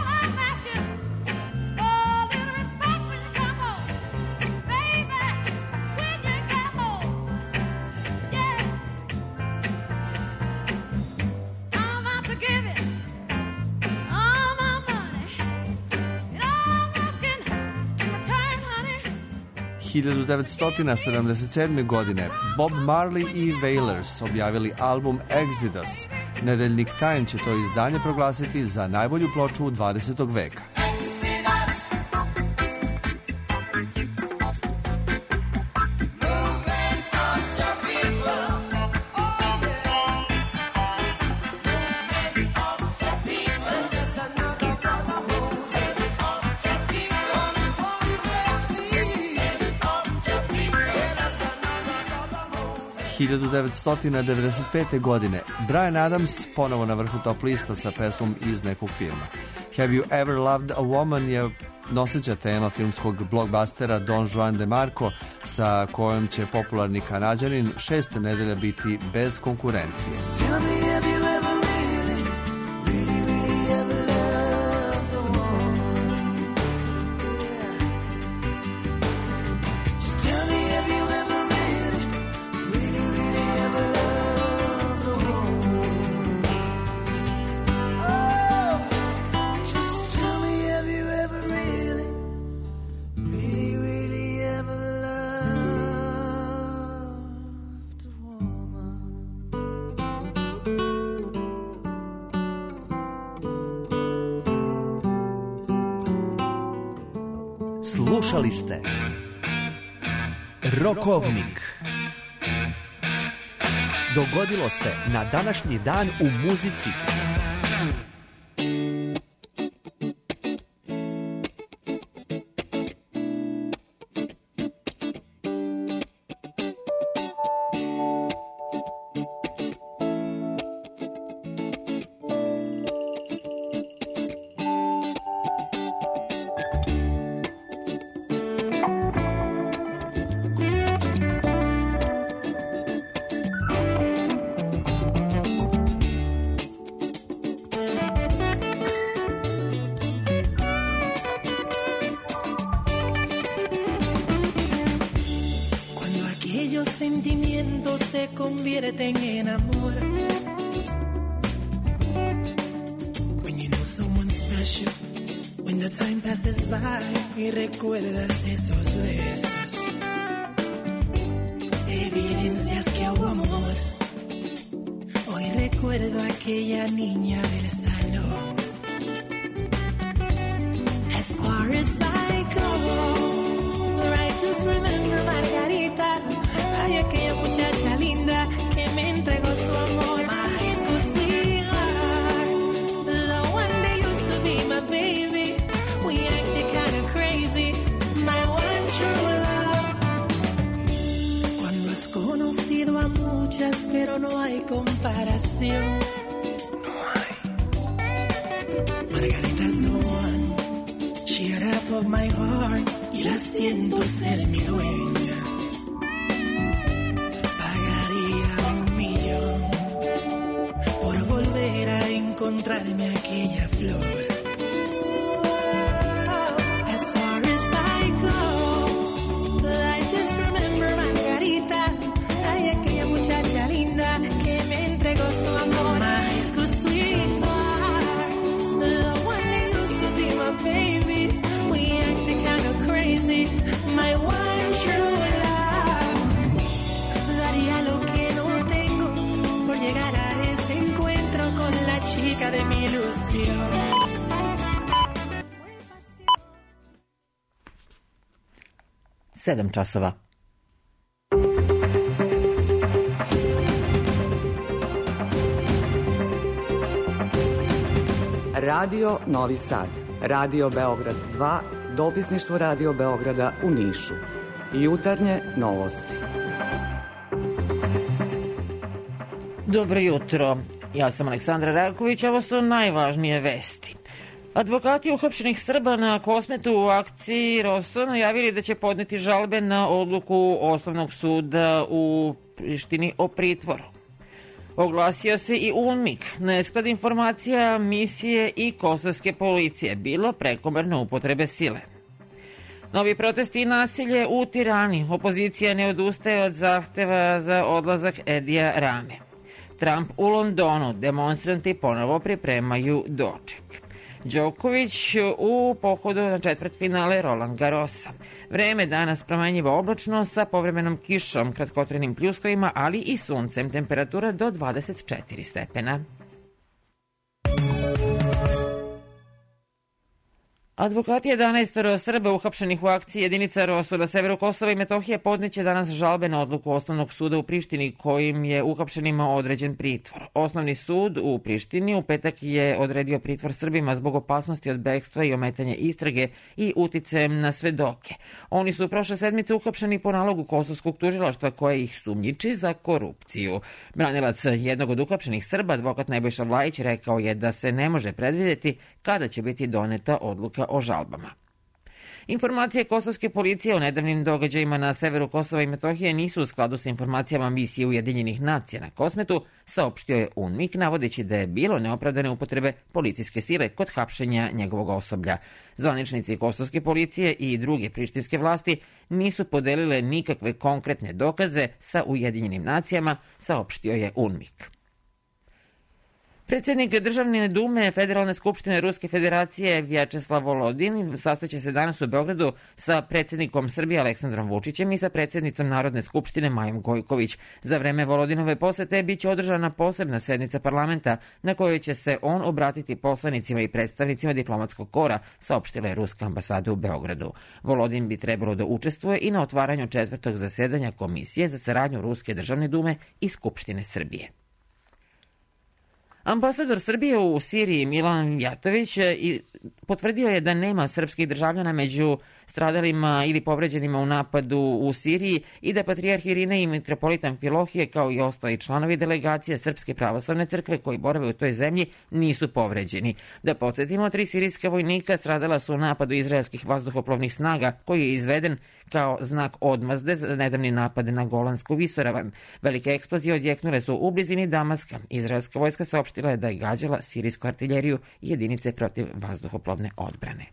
hiljadu devetsto sedamdeset sedme. godine Bob Marley i Wailers objavili album Exodus. Nedeljnik Time će to izdanje proglasiti za najbolju ploču dvadesetog veka. hiljadu devetsto devedeset pete. godine Bryan Adams ponovo na vrhu top lista sa pesmom iz nekog filma. Have You Ever Loved a Woman je noseća tema filmskog blockbustera Don Juan de Marco, sa kojom će popularni Kanađanin šest nedelja biti bez konkurencije. Slušali ste Rokovnik. Dogodilo se na današnji dan u muzici. En amor. When you know someone special, when the time passes by y recuerdas esos besos, evidencias que hubo amor. Hoy recuerdo a aquella niña del salón. As far as I go, I just remember Margarita, ay, aquella muchacha linda que me entregó su amor. My high school sweetheart, the one that used to be my baby. We acted kind of crazy, my one true love. Cuando has conocido a muchas, pero no hay comparación. No hay. Margarita's the one, she had half of my heart y la siento ser mi dueña. Encontrarme aquella flor. As far as I go, I just remember Margarita, ay, aquella muchacha linda que me entregó su amor. My high school sweetheart, the one that used to be my baby. We acted kind of crazy, my one true love. Daría lo que no tengo por llegar a ese encuentro con la chica de mi ilusión. Sedam časova. Radio Novi Sad, Radio Beograd dva, dopisništvo Radio Beograda u Nišu. Jutarnje novosti. Dobro jutro. Ja sam Aleksandra Raković, ovo su najvažnije vesti. Advokati uhapšenih Srba na Kosmetu u akciji Roso najavili da će podneti žalbe na odluku Osnovnog suda u Prištini o pritvoru. Oglasio se i UNMIK, nesklad informacija misije i kosovske policije, bilo prekomerne upotrebe sile. Novi protesti i nasilje u Tirani. Opozicija ne odustaje od zahteva za odlazak Edija Rame. Trump u Londonu. Demonstranti ponovo pripremaju doček. Đoković u pohodu na četvrtfinale Roland Garrosa. Vreme danas promenjivo oblačno sa povremenom kišom, kratkotrenim pljuskovima, ali i suncem. Temperatura do dvadeset četiri stepena. Advokati jedanaestoro Srba uhapšenih u akciji jedinica Rosu na severu Kosova i Metohije podneće danas žalbe na odluku Osnovnog suda u Prištini kojim je uhapšenima određen pritvor. Osnovni sud u Prištini u petak je odredio pritvor Srbima zbog opasnosti od bekstva i ometanja istrage i uticajem na svedoke. Oni su prošle sedmice uhapšeni po nalogu kosovskog tužilaštva koje ih sumnjiči za korupciju. Branilac jednog od uhapšenih Srba, advokat Nebojša Vlajić, rekao je da se ne može predvidjeti kada će biti doneta odluka o žalbama. Informacije kosovske policije o nedavnim događajima na severu Kosova i Metohije nisu u skladu sa informacijama misije Ujedinjenih nacija na Kosmetu, saopštio je UNMIK, navodeći da je bilo neopravdane upotrebe policijske sile kod hapšenja njegovog osoblja. Zvaničnici kosovske policije i druge prištinske vlasti nisu podelile nikakve konkretne dokaze sa Ujedinjenim nacijama, saopštio je UNMIK. Predsjednik Državne dume Federalne skupštine Ruske federacije Vjačeslav Volodin sastaće se danas u Beogradu sa predsjednikom Srbije Aleksandrom Vučićem i sa predsjednicom Narodne skupštine Majom Gojković. Za vreme Volodinove posete biće održana posebna sednica parlamenta na kojoj će se on obratiti poslanicima i predstavnicima diplomatskog kora, saopštila je Ruska ambasada u Beogradu. Volodin bi trebalo da učestvuje i na otvaranju četvrtog zasedanja Komisije za saradnju Ruske državne dume i Skupštine Srbije. Ambasador Srbije u Siriji Milan Vjatović potvrdio je da nema srpskih državljana među stradalima ili povređenima u napadu u Siriji i da patrijarh Irine i mitropolita Amfilohije kao i ostali članovi delegacije Srpske pravoslavne crkve koji borave u toj zemlji nisu povređeni. Da podsjetimo, tri sirijska vojnika stradala su u napadu izraelskih vazduhoplovnih snaga koji je izveden kao znak odmazde za nedavni napad na Golansku visoravan. Velike eksplozije odjeknule su u blizini Damaska. Izraelska vojska saopštila je da je gađala sirijsku artiljeriju i jedinice protiv vazduhoplovne odbrane.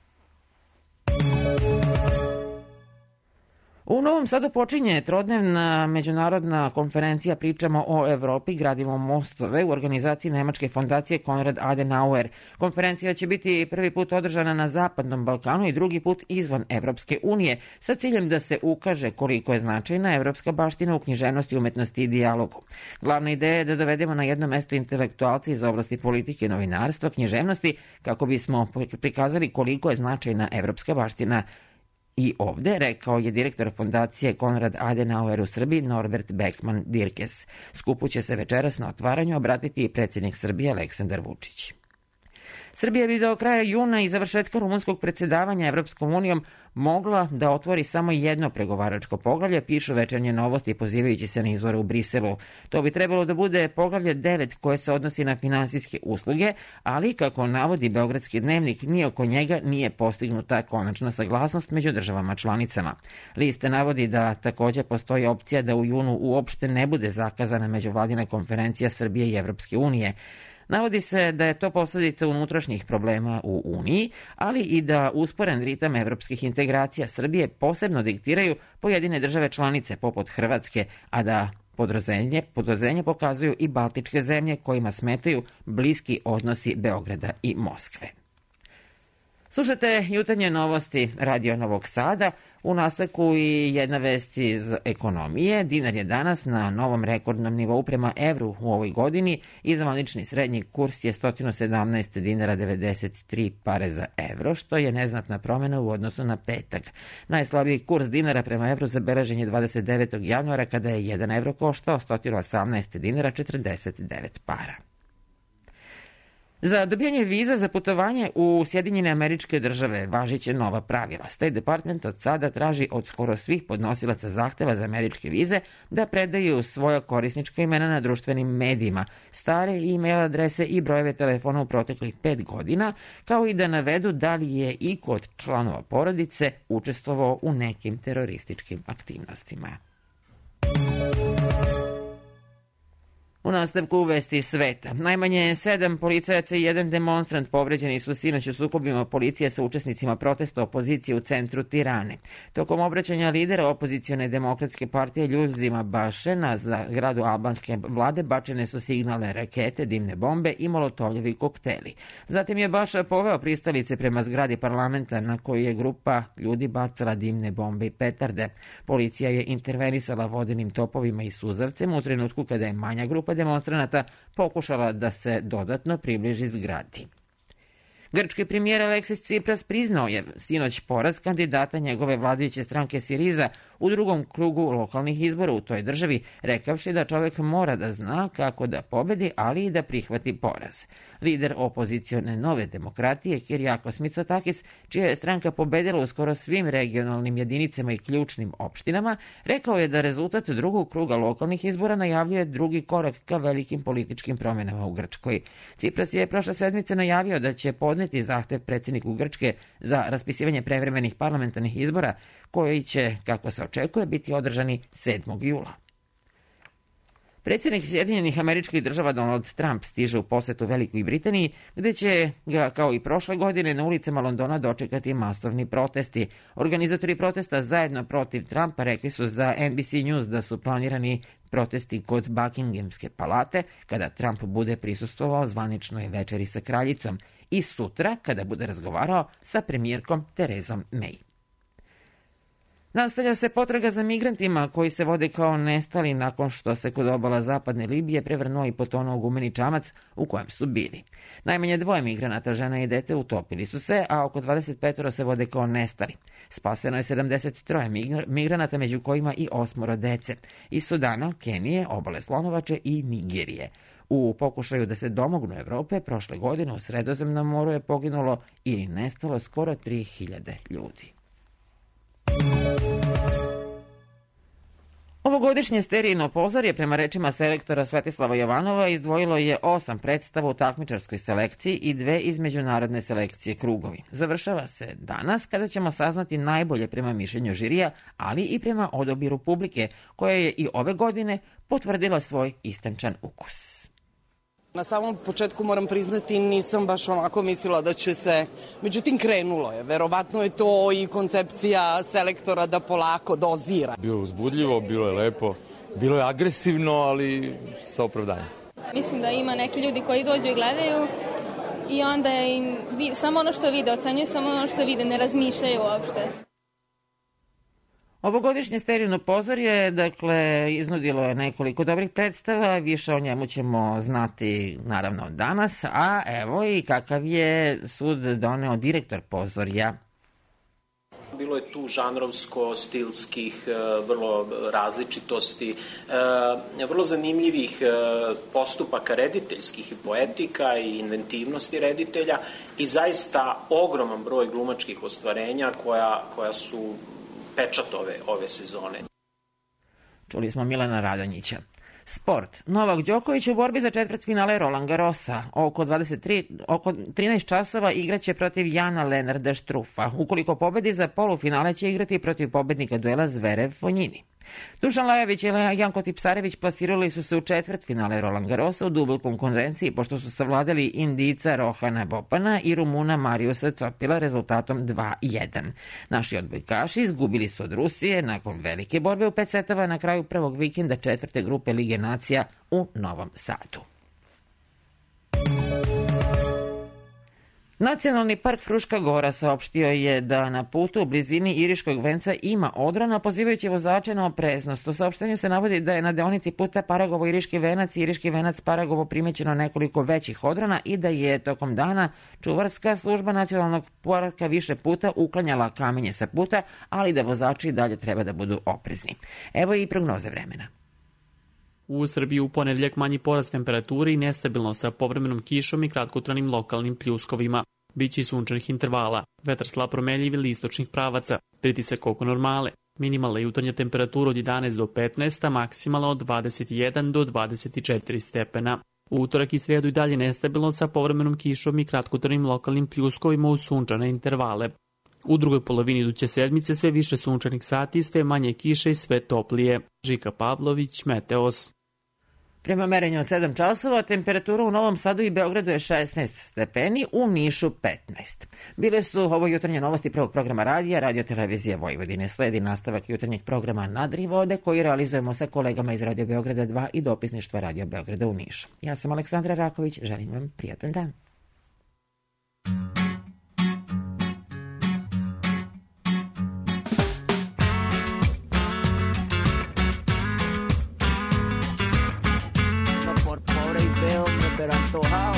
U Novom Sadu počinje trodnevna međunarodna konferencija Pričamo o Evropi, gradimo mostove u organizaciji Nemačke fondacije Konrad Adenauer. Konferencija će biti prvi put održana na Zapadnom Balkanu i drugi put izvan Evropske unije sa ciljem da se ukaže koliko je značajna evropska baština u književnosti, umetnosti i dijalogu. Glavna ideja je da dovedemo na jedno mesto intelektualci iz oblasti politike, novinarstva, književnosti kako bismo prikazali koliko je značajna evropska baština. I ovde, rekao je direktor fondacije Konrad Adenauer u Srbiji Norbert Beckman Dirkes. Skupu će se večeras na otvaranju obratiti i predsjednik Srbije Aleksandar Vučić. Srbija bi do kraja juna i završetka rumunskog predsjedavanja Evropskom unijom mogla da otvori samo jedno pregovaračko poglavlje, pišu Večernje novosti pozivajući se na izvore u Briselu. To bi trebalo da bude poglavlje devet koje se odnosi na finansijske usluge, ali kako navodi Beogradski dnevnik, ni oko njega nije postignuta konačna saglasnost među državama članicama. Liste navodi da također postoji opcija da u junu uopšte ne bude zakazana međuvladina konferencija Srbije i Evropske unije. Navodi se da je to posljedica unutrašnjih problema u Uniji, ali i da usporen ritam evropskih integracija Srbije posebno diktiraju pojedine države članice poput Hrvatske, a da podrozenje, podrozenje pokazuju i baltičke zemlje kojima smetaju bliski odnosi Beograda i Moskve. Slušate jutarnje novosti Radio Novog Sada, u nastavku i jedna vest iz ekonomije. Dinar je danas na novom rekordnom nivou prema evru u ovoj godini i zvanični srednji kurs je sto sedamnaest dinara devedeset tri pare za evro, što je neznatna promjena u odnosu na petak. Najslabiji kurs dinara prema evru zabeležen je dvadeset devetog januara kada je jedan evro koštao sto osamnaest dinara četrdeset devet para. Za dobijanje viza za putovanje u Sjedinjene Američke Države važiće nova pravila. State Department od sada traži od skoro svih podnosilaca zahteva za američke vize da predaju svoja korisnička imena na društvenim medijima, stare e-mail adrese i brojeve telefona u proteklih pet godina, kao i da navedu da li je i kod članova porodice učestvovao u nekim terorističkim aktivnostima. U nastavku vesti sveta. Najmanje sedam policajaca i jedan demonstrant povređeni su sinoć u sukobima policije sa učesnicima protesta opozicije u centru Tirane. Tokom obraćanja lidera opozicione demokratske partije Ljuzima Baše na zgradu albanske vlade bačene su signalne rakete, dimne bombe i molotovljevi kokteli. Zatim je Baša poveo pristalice prema zgradi parlamenta na koju je grupa ljudi bacala dimne bombe i petarde. Policija je intervenisala vodenim topovima i suzavcem u trenutku kada je manja grupa demonstranata pokušala da se dodatno približi zgradi. Grčki premijer Aleksis Tsipras priznao je sinoć poraz kandidata njegove vladajuće stranke Siriza u drugom krugu lokalnih izbora u toj državi, rekavši da čovek mora da zna kako da pobedi, ali i da prihvati poraz. Lider opozicione Nove demokratije, Kyriakos Mitsotakis, čija je stranka pobedila u skoro svim regionalnim jedinicama i ključnim opštinama, rekao je da rezultat drugog kruga lokalnih izbora najavljuje drugi korak ka velikim političkim promenama u Grčkoj. Cipras je prošle sedmice najavio da će podneti zahtev predsjedniku Grčke za raspisivanje prevremenih parlamentarnih izbora, koji će, kako se očekuje, biti održani sedmog jula. Predsjednik Sjedinjenih Američkih Država Donald Trump stiže u posetu Velikoj Britaniji, gde će ga, kao i prošle godine, na ulicama Londona dočekati masovni protesti. Organizatori protesta zajedno protiv Trumpa rekli su za N B C News da su planirani protesti kod Buckinghamske palate, kada Trump bude prisustvovao zvaničnoj večeri sa kraljicom, i sutra kada bude razgovarao sa premijerkom Terezom May. Nastavlja se potraga za migrantima koji se vode kao nestali nakon što se kod obala zapadne Libije prevrnuo i potonuo gumeni čamac u kojem su bili. Najmanje dvoje migranata, žena i dete, utopili su se, a oko dvadeset pet se vode kao nestali. Spaseno je sedamdeset tri migranata, među kojima i osmoro dece, iz Sudana, Kenije, obale Slonovače i Nigerije. U pokušaju da se domognu Evrope, prošle godine u Sredozemnom moru je poginulo ili nestalo skoro tri hiljade ljudi. Ovogodišnje sterijino pozorje, prema rečima selektora Svetislava Jovanova, izdvojilo je osam predstava u takmičarskoj selekciji i dve iz međunarodne selekcije Krugovi. Završava se danas, kada ćemo saznati najbolje prema mišljenju žirija, ali i prema odabiru publike, koja je i ove godine potvrdila svoj istančan ukus. Na samom početku moram priznati, nisam baš onako mislila da će se, međutim krenulo je. Verovatno je to i koncepcija selektora da polako dozira. Bilo je uzbudljivo, bilo je lepo, bilo je agresivno, ali sa opravdanjem. Mislim da ima neki ljudi koji dođu i gledaju i onda im samo ono što vide, ocenjuju samo ono što vide, ne razmišljaju uopšte. Ovogodišnje sterijino pozorje, dakle, iznudilo je nekoliko dobrih predstava, više o njemu ćemo znati naravno danas, a evo i kakav je sud doneo direktor pozorja. Bilo je tu žanrovsko-stilskih vrlo različitosti, vrlo zanimljivih postupaka rediteljskih i poetika i inventivnosti reditelja i zaista ogroman broj glumačkih ostvarenja koja, koja su pečat ove, ove sezone. Čuli smo Milana Radonjića. Sport. Novak Đoković u borbi za četvrtfinale Roland Garrosa. Oko, dvadeset tri, oko trinaest časova igraće protiv Jana Lenarda Štrufa. Ukoliko pobedi, za polufinale će igrati protiv pobednika duela Zverev-Fonjini. Dušan Lajović i Janko Tipsarević plasirali su se u četvrtfinale Roland Garrosa u dubl konkurenciji, pošto su savladali Indijca Rohana Bopana i Rumuna Mariusa Copila rezultatom dva jedan. Naši odbojkaši izgubili su od Rusije nakon velike borbe u pet setova na kraju prvog vikenda četvrte grupe Lige nacija u Novom Sadu. Nacionalni park Fruška Gora saopštio je da na putu u blizini Iriškog venca ima odrona, pozivajući vozače na opreznost. U saopštenju se navodi da je na deonici puta Paragovo-Iriški venac i Iriški venac Paragovo primećeno nekoliko većih odrona i da je tokom dana čuvarska služba nacionalnog parka više puta uklanjala kamenje sa puta, ali da vozači dalje treba da budu oprezni. Evo i prognoze vremena. U Srbiji u ponedeljak manji porast temperature i nestabilno sa povremenom kišom i kratkotranim lokalnim pljuskovima. Biće i sunčanih intervala, vetar slab promenljiv ili istočnih pravaca, pritisak oko normale, minimalna jutarnja temperatura od jedanaest do petnaest, a maksimalna od dvadeset jedan do dvadeset četiri stepena. U utorak i srijedu i dalje nestabilno sa povremenom kišom i kratkotranim lokalnim pljuskovima u sunčane intervale. U drugoj polovini iduće sedmice sve više sunčanih sati, sve manje kiše i sve toplije. Žika Pavlović, Meteos. Prema merenju od sedam časova, temperatura u Novom Sadu i Beogradu je šesnaest stepeni, u Nišu petnaest. Bile su ovo jutarnje novosti prvog programa radija, Radio Televizije Vojvodine. Sledi nastavak jutarnjeg programa Nadrivode, koji realizujemo sa kolegama iz Radio Beograda dva i dopisništva Radio Beograda u Nišu. Ja sam Aleksandra Raković, želim vam prijatan dan. Pero antojado.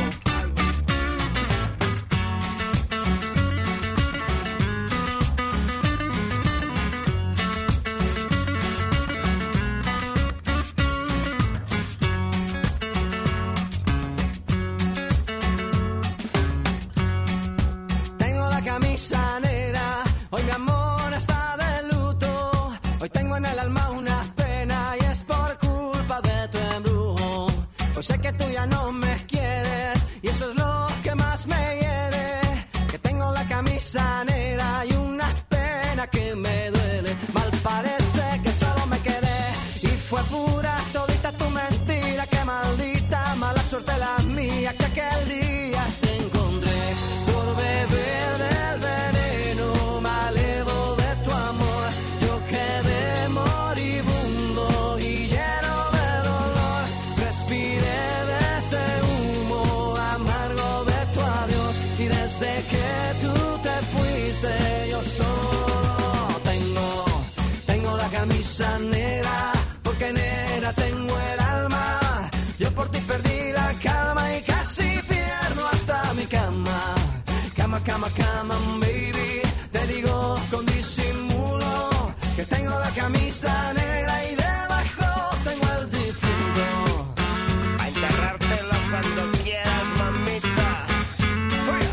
Hoy sé que tú ya no me quieres y eso es lo que más me hiere. Que tengo la camisa negra y una pena que me duele. Mal parece que solo me quedé y fue pura todita tu mentira. Qué maldita mala suerte la mía que aquel día te encontré por beber del veneno malevo de tu amor. Yo quedé moribundo y lleno de dolor. Respiré de ese humo amargo de tu adiós y desde que tú te fuiste yo solo tengo, tengo la camisa negra porque negra tengo el alma. Yo por ti perdí la calma y casi pierdo hasta mi cama. Cama, cama, cama, baby. Te digo con disimulo que tengo la camisa negra y debajo tengo el difunto. A enterrártelo cuando quieras, mamita. Fuera.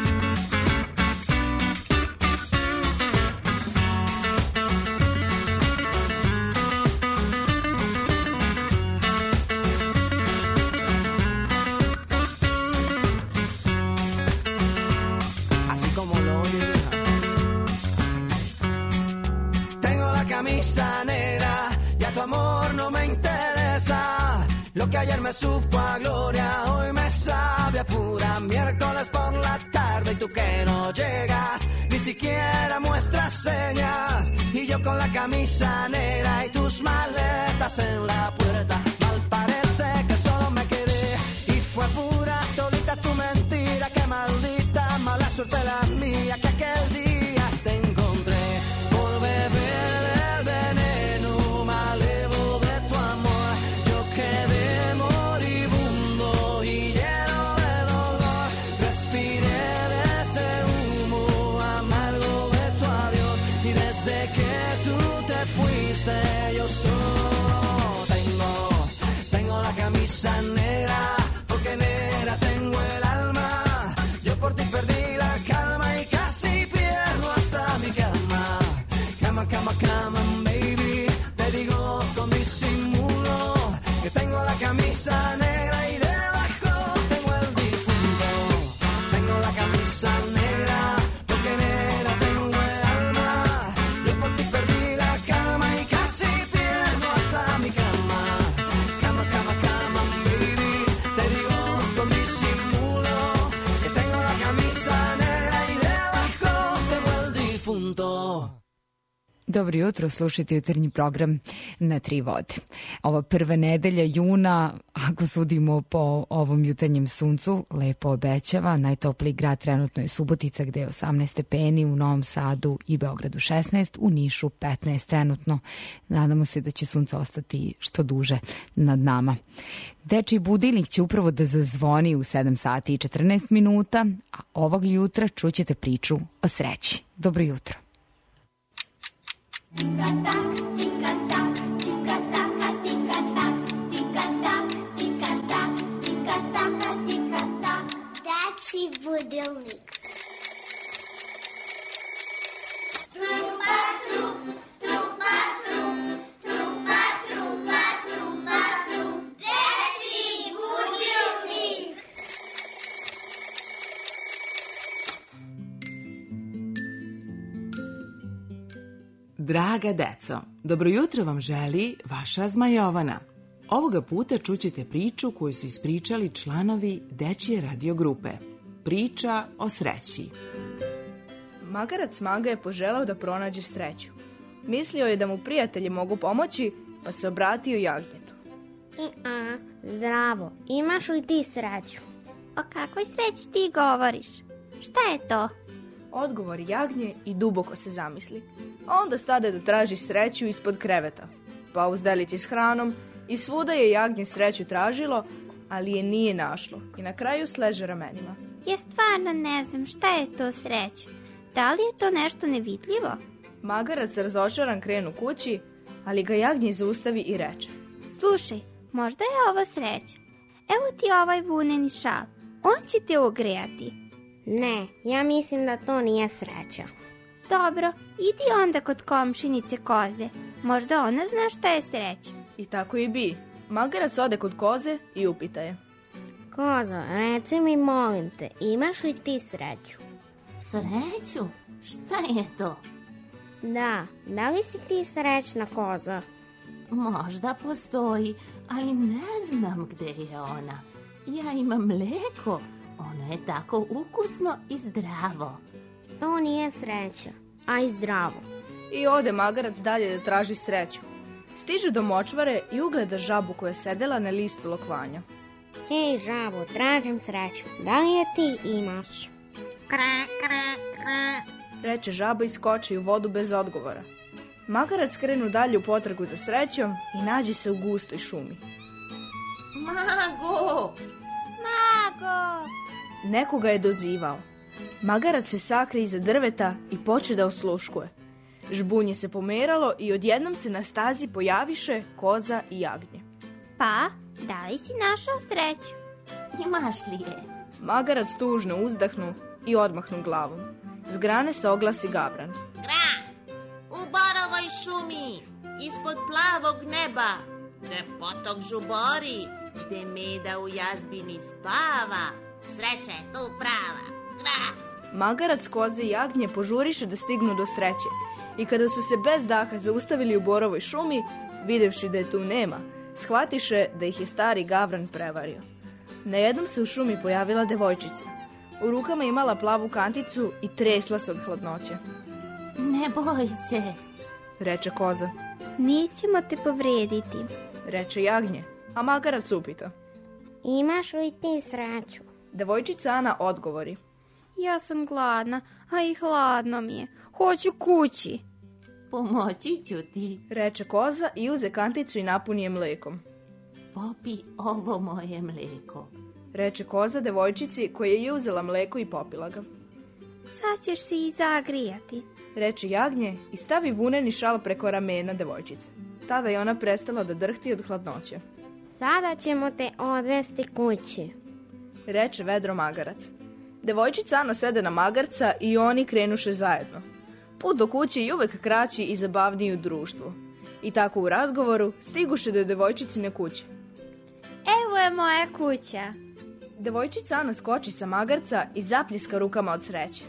Así como lo oyes. Tengo la camisa negra, ya tu amor no me interesa. Lo que ayer me supo a gloria, hoy me sabe a pura. Miércoles por la tarde y tú que no llegas, ni siquiera muestras señas. Y yo con la camisa negra y tus maletas en la puerta. Mal parece que solo me quedé y fue pura todita tu mentira. Qué maldita mala suerte la mía que aquel día te encontré por beber del veneno malevo de tu amor. Yo quedé moribundo y lleno de dolor. Respiré de ese humo amargo de tu adiós y desde que tú te fuiste yo solo tengo, tengo la camisa negra porque negra tengo el alma. Yo por ti perdí la calma y casi pierdo hasta mi cama. Cama, cama, cama, baby. Te digo con disimulo que tengo la camisa negra y debajo tengo el difunto. Tengo la camisa negra porque negra tengo el alma. Yo por ti perdí la calma y casi pierdo hasta mi cama. Cama, cama, cama, baby. Te digo con disimulo que tengo la camisa negra y debajo tengo el difunto. Dobro jutro, slušajte jutarnji program na Tri vode. Ova prva nedelja juna, ako sudimo po ovom jutarnjem suncu, lepo obećava. Najtopliji grad trenutno je Subotica gde je osamnaest stepeni, u Novom Sadu i Beogradu šesnaest, u Nišu petnaest trenutno. Nadamo se da će sunce ostati što duže nad nama. Dečiji budilnik će upravo da zazvoni u sedam sati i četrnaest minuta, a ovog jutra čućete priču o sreći. Dobro jutro. Dečiji budilnik. Trupa, trup, trupa, trup, trupa, trupa, trupa, trup. Dečiji budilnik. Draga deco, dobro jutro vam želi vaša Zmajovana. Ovoga puta čućete priču koju su ispričali članovi Dečije radio grupe. Priča o sreći. Magarac Maga je poželao da pronađe sreću. Mislio je da mu prijatelji mogu pomoći, pa se obratio jagnjetu. I-a, zdravo, imaš li ti sreću? O kakvoj sreći ti govoriš? Šta je to? Odgovori jagnje i duboko se zamisli. A onda stade da traži sreću ispod kreveta. Pa u zdelici s hranom i svuda je jagnje sreću tražilo, ali je nije našlo i na kraju sleže ramenima. Ja stvarno ne znam šta je to sreća. Da li je to nešto nevidljivo? Magarac razočaran krenu kući, ali ga jagnje zaustavi i reče. Slušaj, možda je ovo sreća. Evo ti ovaj vuneni šal. On će te ogrejati. Ne, ja mislim da to nije sreća. Dobro, idi onda kod komšinice koze. Možda ona zna šta je sreća. I tako i bi. Magarac ode kod koze i upita je. Kozo, reci mi, molim te, imaš li ti sreću? Sreću? Šta je to? Da, da li si ti srećna koza? Možda postoji, ali ne znam gde je ona. Ja imam mleko, ono je tako ukusno i zdravo. To nije sreća, a i zdravo. I ode magarac dalje da traži sreću. Stiže do močvare i ugleda žabu koja je sedela na listu lokvanja. Hej, žabo, tražim sreću. Da li je ti imaš? Kra, kra, kra. Reče žaba i skoči u vodu bez odgovora. Magarac krenu dalje u potragu za srećom i nađe se u gustoj šumi. Mago! Mago! Nekoga je dozivao. Magarac se sakrije iza drveta i poče da osluškuje. Žbunje se pomeralo i odjednom se na stazi pojaviše koza i jagnje. Pa, da li si našao sreću? Imaš li je? Magarac tužno uzdahnu i odmahnu glavom. S grane se oglasi gavran. Gra! U borovoj šumi, ispod plavog neba, gde potok žubori, gde meda u jazbini spava, sreća je tu prava. Gra! Magarac, koze i jagnje požuriše da stignu do sreće i kada su se bez daha zaustavili u borovoj šumi, videvši da je tu nema, shvatiše da ih je stari gavran prevario. Najednom se u šumi pojavila devojčica. U rukama imala plavu kanticu i tresla se od hladnoće. Ne boj se, reče koza. Nećemo te povrediti, reče jagnje, a magarac upita. Imaš li ti sreću? Devojčica Ana odgovori. Ja sam gladna, a i hladno mi je. Hoću kući. Pomoći ću ti, reče koza i uze kanticu i napuni je mlekom. Popi ovo moje mleko, reče koza devojčici koja je uzela mleko i popila ga. Sad ćeš se i zagrijati, reče jagnje i stavi vuneni šal preko ramena devojčice. Tada je ona prestala da drhti od hladnoće. Sada ćemo te odvesti kući, reče vedro magarac. Devojčica Ana sede na magarca i oni krenuše zajedno. Put do kuće je uvek kraći i zabavniji u društvu. I tako u razgovoru stiguše do devojčicine kuće. Evo je moja kuća. Devojčica Ana skoči sa magarca i zapljeska rukama od sreće.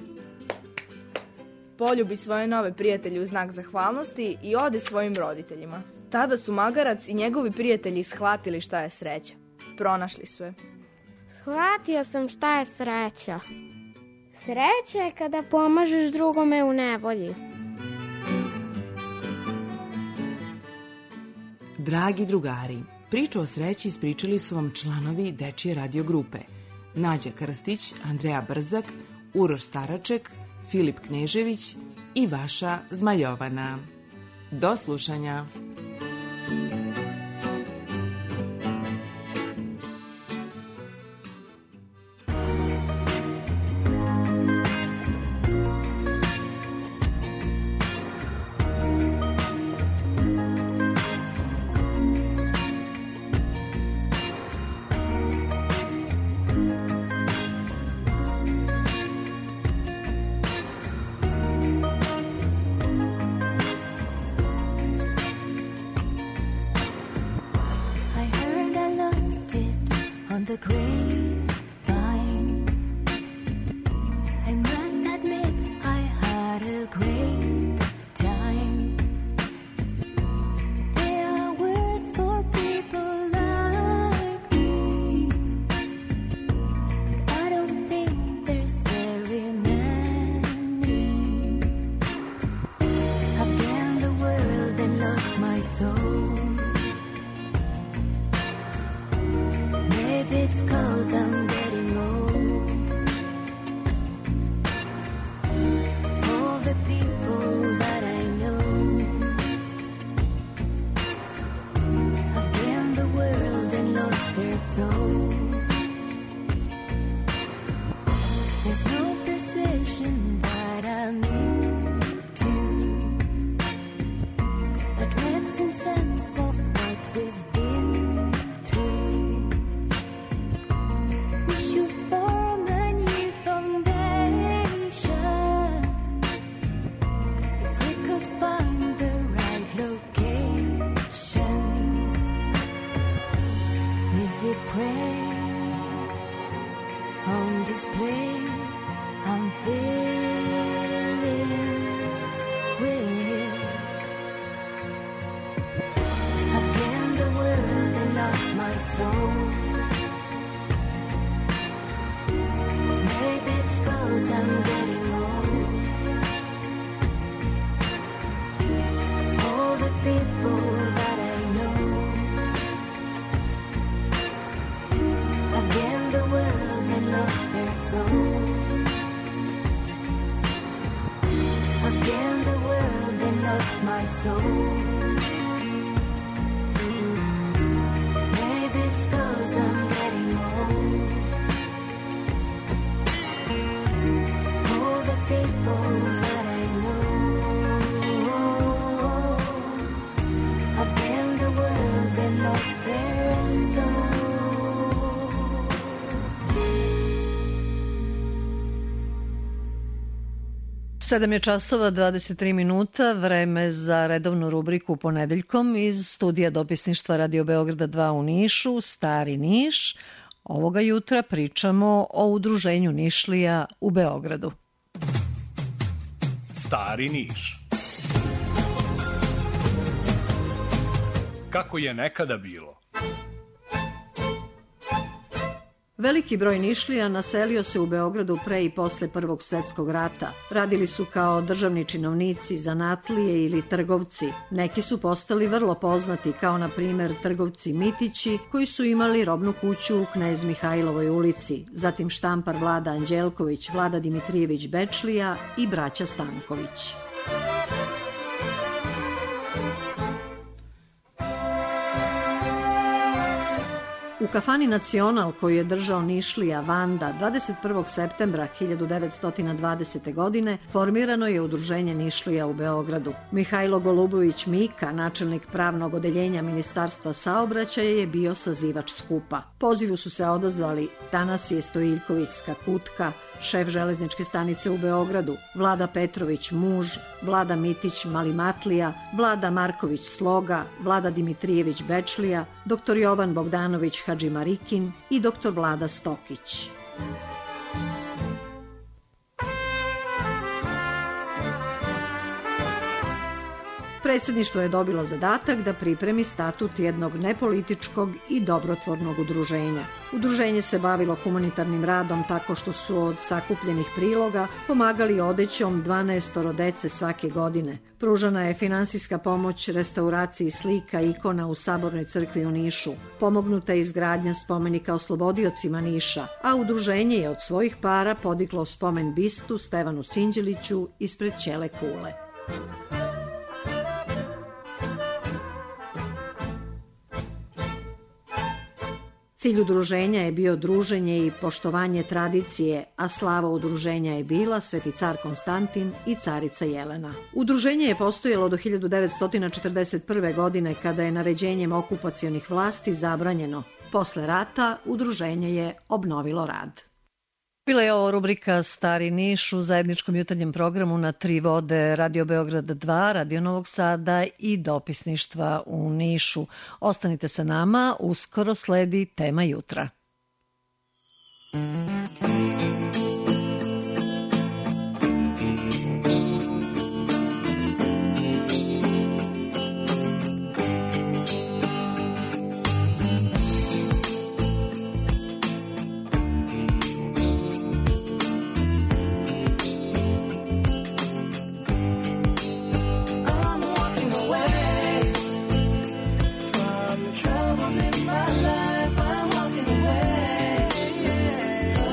Poljubi svoje nove prijatelje u znak zahvalnosti i ode svojim roditeljima. Tada su magarac i njegovi prijatelji shvatili šta je sreća. Pronašli su je. Shvatio sam šta je sreća. Sreća je kada pomažeš drugome u nevolji. Dragi drugari, priču o sreći ispričali su vam članovi Dečije radio grupe. Nađa Krstić, Andreja Brzak, Uroš Staraček, Filip Knežević i vaša Zmajovana. Do slušanja. The grapevine, I must admit I had a great time. There are words for people like me, but I don't think there's very many. I've gained the world and lost my soul. It's 'cause I'm getting old. All the people that I know have gained the world and lost their soul. There's no persuasion that I'm into that makes some sense of what we've been through. on display. I'm feeling weak. I've gained the world and lost my soul. Maybe it's 'cause I'm getting old. All the people that I know, I've gained the world and lost their soul. I've gained the world and lost my soul. Maybe it's 'cause I'm getting old. All the people that I know, I've gained the world and lost their soul. sedam je časova dvadeset tri minuta, vreme za redovnu rubriku Ponedeljkom iz studija dopisništva Radio Beograda dva u Nišu, Stari Niš. Ovoga jutra pričamo o udruženju Nišlija u Beogradu. Stari Niš. Kako je nekada bilo? Veliki broj Nišlija naselio se u Beogradu pre i posle Prvog svetskog rata. Radili su kao državni činovnici, zanatlije ili trgovci. Neki su postali vrlo poznati, kao na primer trgovci Mitići, koji su imali robnu kuću u Knez Mihajlovoj ulici, zatim štampar Vlada Anđelković, Vlada Dimitrijević Bečlija i braća Stanković. U kafani Nacional koju je držao Nišlija Vanda dvadeset prvog septembra hiljadu devetsto dvadesete. godine formirano je udruženje Nišlija u Beogradu. Mihajlo Golubović Mika, načelnik pravnog odeljenja Ministarstva saobraćaja, je bio sazivač skupa. Pozivu su se odazvali Tanasije Stojiljković Skakutka, šef železničke stanice u Beogradu, Vlada Petrović Muž, Vlada Mitić Malimatlija, Vlada Marković Sloga, Vlada Dimitrijević Bečlija, doktor Jovan Bogdanović Hadžimarikin i doktor Vlada Stokić. Predsjedništvo je dobilo zadatak da pripremi statut jednog nepolitičkog i dobrotvornog udruženja. Udruženje se bavilo humanitarnim radom tako što su od sakupljenih priloga pomagali odećom dvanaestoro dece svake godine. Pružana je finansijska pomoć restauraciji slika i ikona u Sabornoj crkvi u Nišu. Pomognuta je izgradnja spomenika oslobodiocima Niša, a udruženje je od svojih para podiglo spomen bistu Stevanu Sinđeliću ispred Ćele kule. Cilj udruženja je bio druženje i poštovanje tradicije, a slava udruženja je bila Sveti car Konstantin i carica Jelena. Udruženje je postojalo do hiljadu devetsto četrdeset prve. godine kada je naređenjem okupacionih vlasti zabranjeno. Posle rata udruženje je obnovilo rad. Bila je ovo rubrika Stari Niš u zajedničkom jutarnjem programu na tri vode Radio Beograd dva, Radio Novog Sada i dopisništva u Nišu. Ostanite sa nama, uskoro sledi Tema jutra. Troubles in my life, I'm walking away.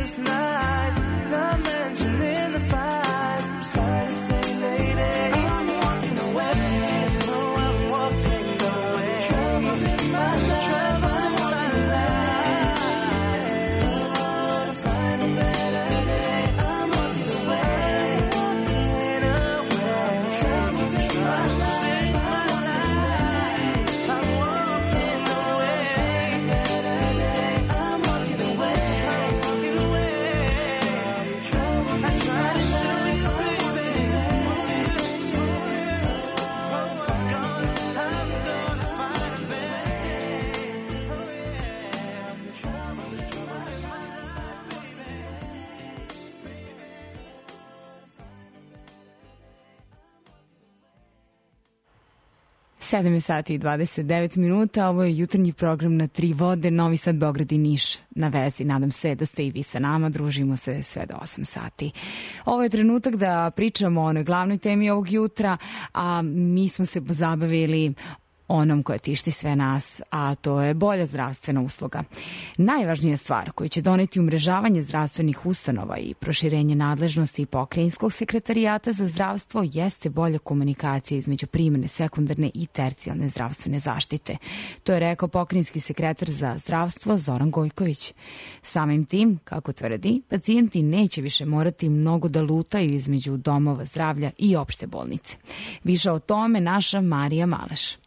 sleepless nights, not mentioning the fights. I'm sorry to say, lady, I'm walking away. Oh, I'm walking away. Trouble in my life, trouble in my life. Oh, to find a better day. I'm walking away, walking away. Trouble in my life, my life. I'm walking away, better day. I'm walking away, I'm walking away. Trouble, I try to show you, baby. Oh, I'm gonna, I'm gonna find a better day. Oh yeah, the trouble, the trouble in my life, baby. sedam je sati i dvadeset devet minuta, ovo je jutarnji program na Tri vode, Novi Sad, Beograd i Niš na vezi. Nadam se da ste i vi sa nama, družimo se sve do osam sati. Ovo je trenutak da pričamo o onoj glavnoj temi ovog jutra, a mi smo se pozabavili onom koja tišti sve nas, a to je bolja zdravstvena usluga. Najvažnija stvar koju će doneti umrežavanje zdravstvenih ustanova i proširenje nadležnosti pokrajinskog sekretarijata za zdravstvo jeste bolja komunikacija između primarne, sekundarne i tercijalne zdravstvene zaštite. To je rekao pokrajinski sekretar za zdravstvo Zoran Gojković. Samim tim, kako tvrdi, pacijenti neće više morati mnogo da lutaju između domova zdravlja i opšte bolnice. Više o tome naša Marija Maleš.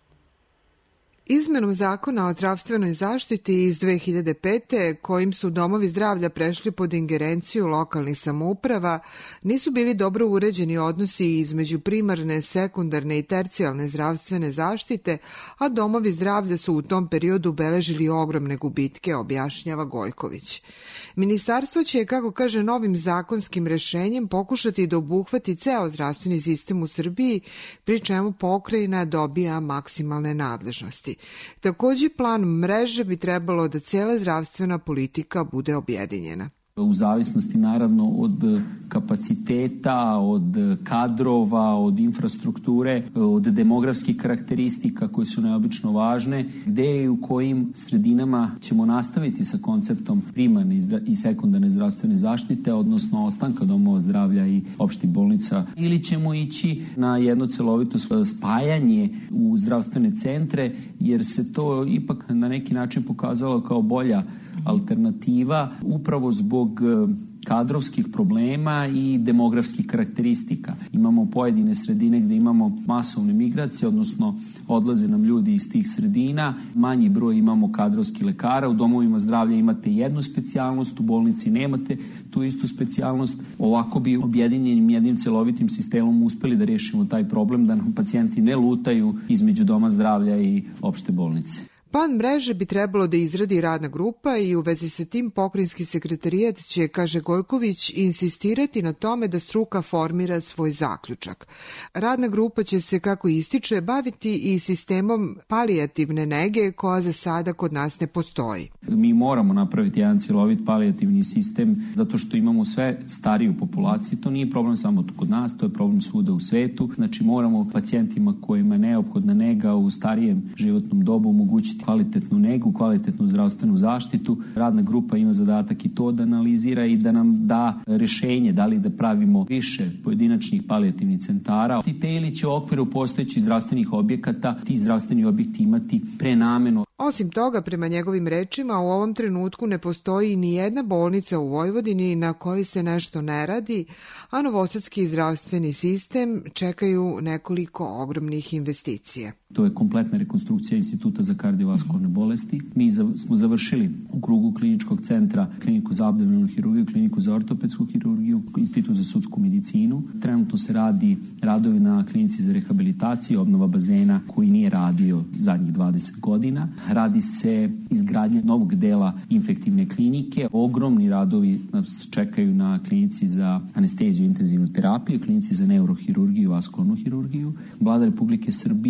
Izmenom zakona o zdravstvenoj zaštiti iz dve hiljade pete, kojim su domovi zdravlja prešli pod ingerenciju lokalnih samouprava, nisu bili dobro uređeni odnosi između primarne, sekundarne i tercijalne zdravstvene zaštite, a domovi zdravlja su u tom periodu beležili ogromne gubitke, objašnjava Gojković. Ministarstvo će, kako kaže, novim zakonskim rešenjem pokušati da obuhvati ceo zdravstveni sistem u Srbiji, pri čemu pokrajina dobija maksimalne nadležnosti. Takođe, plan mreže bi trebalo da cijela zdravstvena politika bude objedinjena. U zavisnosti naravno od kapaciteta, od kadrova, od infrastrukture, od demografskih karakteristika koje su neobično važne, gde i u kojim sredinama ćemo nastaviti sa konceptom primarne i sekundarne zdravstvene zaštite, odnosno ostanka domova zdravlja i opštih bolnica, ili ćemo ići na jedno celovito spajanje u zdravstvene centre, jer se to ipak na neki način pokazalo kao bolja alternativa upravo zbog kadrovskih problema i demografskih karakteristika. Imamo pojedine sredine gde imamo masovne migracije, odnosno odlaze nam ljudi iz tih sredina, manji broj imamo kadrovskih lekara, u domovima zdravlja imate jednu specijalnost, u bolnici nemate tu istu specijalnost. Ovako bi objedinjenim jednim celovitim sistemom uspeli da rešimo taj problem, da nam pacijenti ne lutaju između doma zdravlja i opšte bolnice. Plan mreže bi trebalo da izradi radna grupa i u vezi sa tim pokrajinski sekretarijat će, kaže Gojković, insistirati na tome da struka formira svoj zaključak. Radna grupa će se, kako ističe, baviti i sistemom palijativne nege koja za sada kod nas ne postoji. Mi moramo napraviti jedan cjelovit palijativni sistem zato što imamo sve stariju populaciju. To nije problem samo kod nas, to je problem svuda u svetu. Znači moramo pacijentima kojima je neophodna nega u starijem životnom dobu omogućiti kvalitetnu negu, kvalitetnu zdravstvenu zaštitu. Radna grupa ima zadatak i to da analizira i da nam da rešenje, da li da pravimo više pojedinačnih palijativnih centara ili će u okviru postojećih zdravstvenih objekata ti zdravstveni objekti imati prenamenu. Osim toga, prema njegovim rečima, u ovom trenutku ne postoji ni jedna bolnica u Vojvodini na kojoj se nešto ne radi, a novosadski zdravstveni sistem čekaju nekoliko ogromnih investicija. To je kompletna rekonstrukcija Instituta za kardiovaskularne bolesti. Mi smo završili u krugu kliničkog centra kliniku za abdominalnu hirurgiju, kliniku za ortopedsku hirurgiju, Institut za sudsku medicinu. Trenutno se radi radovi na klinici za rehabilitaciju, obnova bazena koji nije radio zadnjih dvadeset godina. Radi se izgradnje novog dela infektivne klinike. Ogromni radovi nas čekaju na klinici za anesteziju i intenzivnu terapiju, klinici za neurohirurgiju i vaskularnu hirurgiju. Vlada Republike Srbije i kancelarija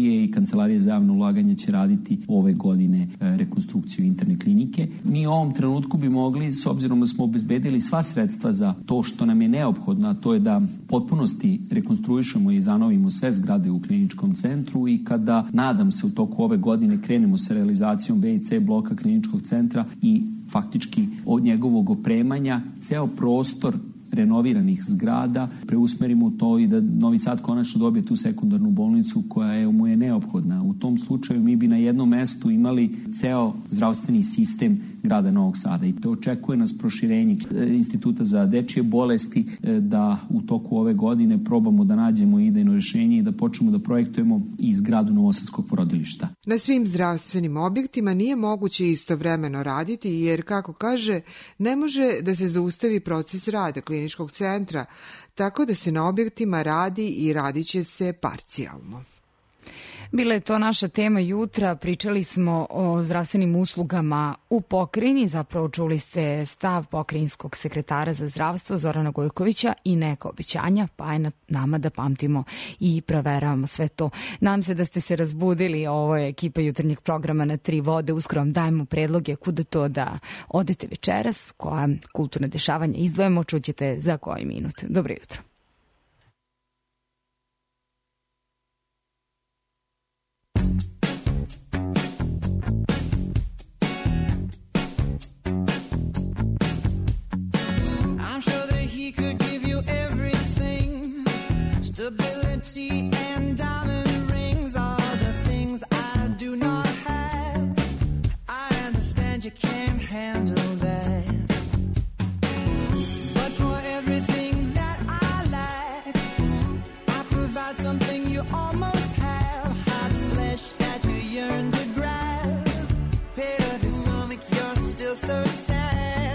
Kancelarija za javno ulaganje će raditi ove godine rekonstrukciju interne klinike. Mi u ovom trenutku bi mogli, s obzirom da smo obezbedili sva sredstva za to što nam je neophodno, a to je da potpunosti rekonstruišemo i zanovimo sve zgrade u kliničkom centru i kada, nadam se, u toku ove godine krenemo sa realizacijom B i C bloka kliničkog centra i faktički od njegovog opremanja, ceo prostor renoviranih zgrada preusmerimo u to i da Novi Sad konačno dobije tu sekundarnu bolnicu koja je mu je neophodna. U tom slučaju mi bi na jednom mestu imali ceo zdravstveni sistem grada Novog Sada i to očekuje nas proširenje Instituta za dečije bolesti, da u toku ove godine probamo da nađemo idejno rješenje i da počnemo da projektujemo i zgradu Novosadskog porodilišta. Na svim zdravstvenim objektima nije moguće istovremeno raditi jer, kako kaže, ne može da se zaustavi proces rada kliničkog centra, tako da se na objektima radi i radit će se parcijalno. Bila je to naša tema jutra, pričali smo o zdravstvenim uslugama u pokrajini, zapravo čuli ste stav pokrajinskog sekretara za zdravstvo Zorana Gojkovića i neka obećanja, pa je na nama da pamtimo i proveravamo sve to. Nadam se da ste se razbudili, ovo je ekipa jutarnjeg programa Na tri vode, uskoro vam dajemo predloge kuda to da odete večeras, koja kulturne dešavanja izdvojamo, čućete za koji minut. Dobro jutro. Stability and diamond rings are the things I do not have. I understand you can't handle that, but for everything that I lack, I provide something you almost have. Hot flesh that you yearn to grab. Pit of your stomach, you're still so sad.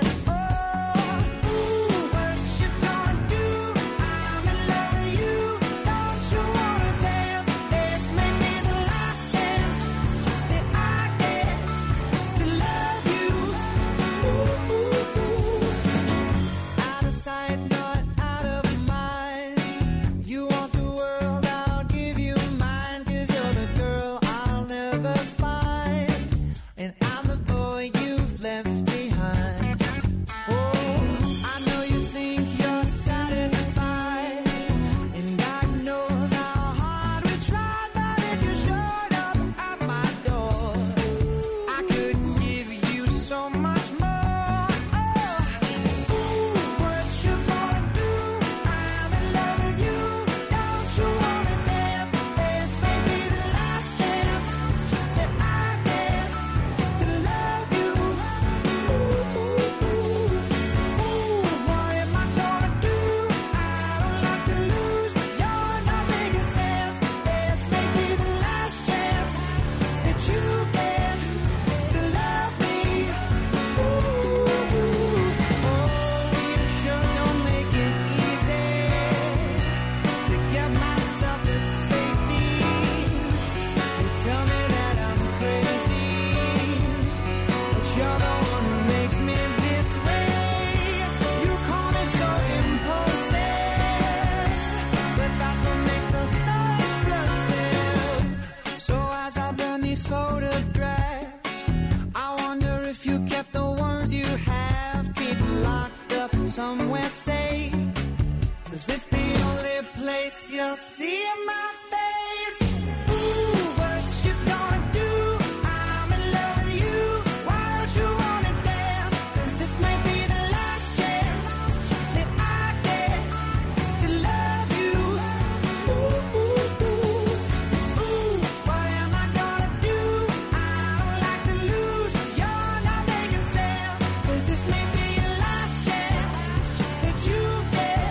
It's the only place you'll see my face. Ooh, what you gonna do? I'm in love with you. Why don't you wanna dance? 'Cause this might be the last chance that I get to love you. Ooh, ooh, ooh. Ooh, what am I gonna do? I don't like to lose. You're not making sense. 'Cause this may be the last chance that you get.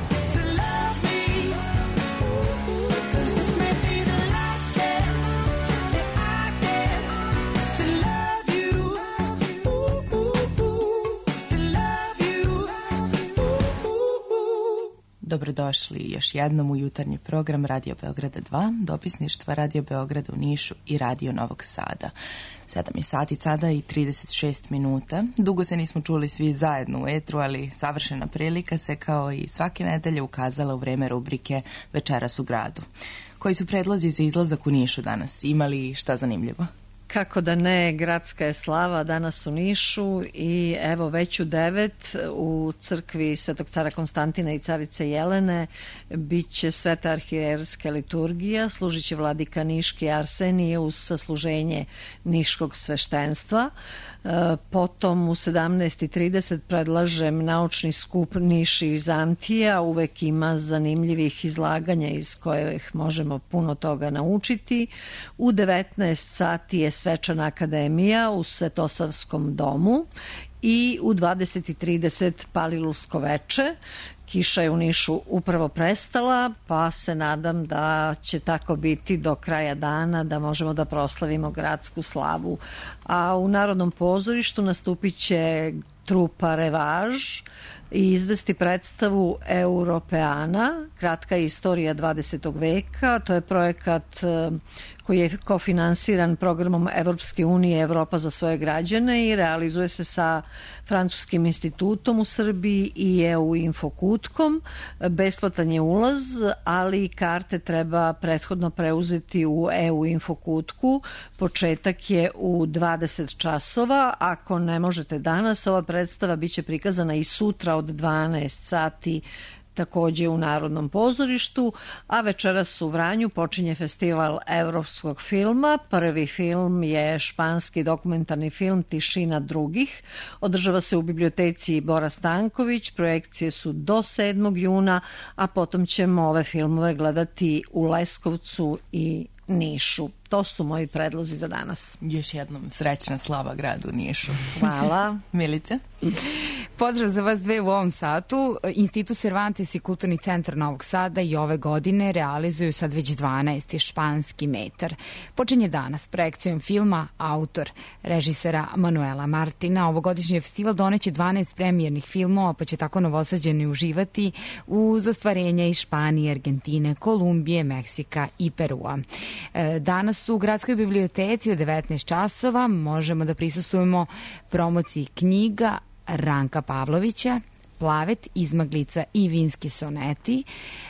Dobrodošli još jednom u jutarnji program Radio Beograda dva, dopisništva Radio Beograda u Nišu i Radio Novog Sada. sedam je sati sada i trideset šest minuta. Dugo se nismo čuli svi zajedno u etru, ali savršena prilika se kao i svake nedelje ukazala u vreme rubrike Večeras u gradu. Koji su predlozi za izlazak u Nišu danas? Ima li šta zanimljivo? Kako da ne, gradska je slava danas u Nišu i evo već u devet u crkvi Svetog cara Konstantina i carice Jelene bit će sveta arhijerska liturgija, služit će vladika Niški Arsenije uz sasluženje niškog sveštenstva. Potom u sedamnaest i trideset predlažem naučni skup Niš i Vizantija, uvek ima zanimljivih izlaganja iz kojih možemo puno toga naučiti. U devetnaest sati je svečana akademija u Svetosavskom domu i u dvadeset i trideset Palilulsko veče. Kiša je u Nišu upravo prestala, pa se nadam da će tako biti do kraja dana, da možemo da proslavimo gradsku slavu. A u Narodnom pozorištu nastupit će trupa Revaž i izvesti predstavu Europeana, kratka istorija dvadesetog veka. To je projekat koji je kofinansiran programom Evropske unije Evropa za svoje građane i realizuje se sa Francuskim institutom u Srbiji i E U Infokutkom. Besplatan je ulaz, ali karte treba prethodno preuzeti u E U Infokutku. Početak je u dvadeset časova. Ako ne možete danas, ova predstava biće prikazana i sutra od dvanaest sati takođe u Narodnom pozorištu, a večeras u Vranju počinje festival evropskog filma. Prvi film je španski dokumentarni film Tišina drugih. Održava se u biblioteci Bora Stanković, projekcije su do sedmog juna, a potom ćemo ove filmove gledati u Leskovcu i Nišu. To su moji predlozi za danas. Još jednom srećna slava gradu Nišu. Hvala. Milice? Pozdrav za vas dve u ovom satu. Institut Cervantes i Kulturni centar Novog Sada i ove godine realizuju sad već dvanaesti španski metar. Počinje danas projekcijom filma Autor režisera Manuela Martina. Ovogodišnji festival doneće dvanaest premijernih filmova, pa će tako Novosađani uživati uz ostvarenja iz Španije, Argentine, Kolumbije, Meksika i Perua. Danas u Gradskoj biblioteci od devetnaest časova možemo da prisustvujemo promociji knjiga Ranka Pavlovića, Plavet, Izmaglica i Vinski soneti.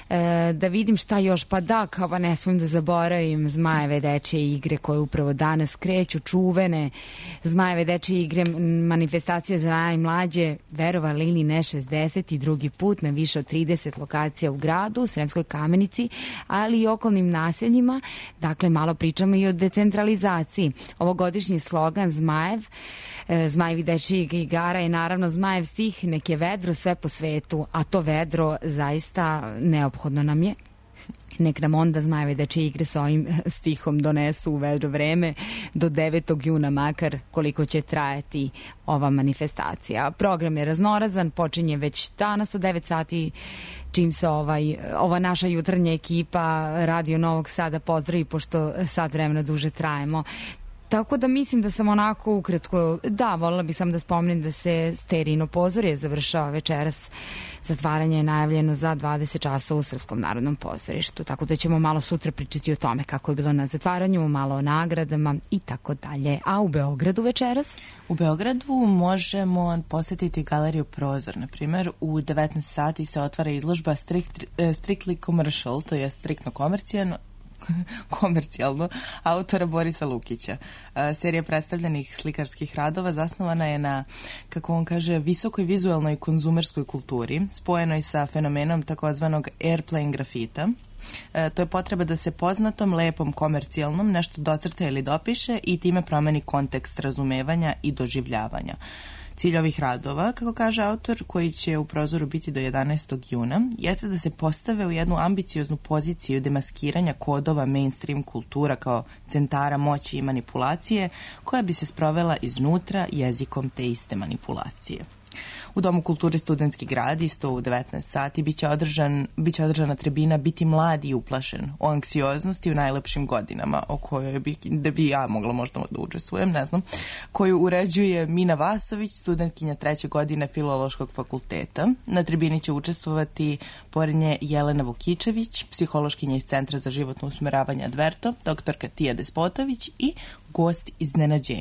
E, da vidim šta još, pa da, kao pa ne smijem da zaboravim Zmajeve dečje igre koje upravo danas kreću, čuvene Zmajeve dečje igre, manifestacija za najmlađe, verovali ili ne, šezdeset drugi put na više od trideset lokacija u gradu, u Sremskoj Kamenici, ali i okolnim naseljima. Dakle, malo pričamo i o decentralizaciji. Ovogodišnji slogan Zmajev, e, Zmajevi dečjih igara je naravno Zmajev stih, nek je vedro sve po svetu, a to vedro zaista neophodno nam je. Nek nam onda Zmajeve dečje igre s ovim stihom donesu u vedro vreme do devetog juna, makar koliko će trajati ova manifestacija. Program je raznorazan, počinje već danas od devet sati, čim se ovaj, ova naša jutarnja ekipa Radio Novog Sada pozdravi, pošto sat vremena duže trajemo. Tako da mislim da sam onako ukratko, da, voljela bih sam da spomnim da se Sterijino pozorje završava večeras. Zatvaranje je najavljeno za dvadeset časova u Srpskom narodnom pozorištu, tako da ćemo malo sutra pričati o tome kako je bilo na zatvaranju, malo o nagradama i tako dalje. A u Beogradu večeras? U Beogradu možemo posetiti galeriju Prozor. Na primjer, u devetnaest sati se otvara izložba Strict, Strictly Commercial, to je striktno komercijalno, komercijalno, autora Borisa Lukića. Serija predstavljenih slikarskih radova zasnovana je na, kako on kaže, visokoj vizualnoj konzumerskoj kulturi, spojenoj sa fenomenom takozvanog airplane grafita. E, to je potreba da se poznatom, lepom, komercijalnom nešto docrta ili dopiše i time promeni kontekst razumevanja i doživljavanja. Cilj ovih radova, kako kaže autor, koji će u Prozoru biti do jedanaestog juna, jeste da se postave u jednu ambicioznu poziciju demaskiranja kodova mainstream kultura kao centara moći i manipulacije, koja bi se sprovela iznutra jezikom te iste manipulacije. U Domu kulture Studentski grad, isto u devetnaest sati, biće, održan, biće održana tribina Biti mlad i uplašen, o anksioznosti u najlepšim godinama, o kojoj bi, da bi ja mogla možda da učestvujem, ne znam, koju uređuje Mina Vasović, studentkinja treće godine Filološkog fakulteta. Na tribini će učestvovati pored nje Jelena Vukičević, psihološkinja iz Centra za životno usmeravanje Adverto, doktorka Tija Despotović i gost iznenađenja.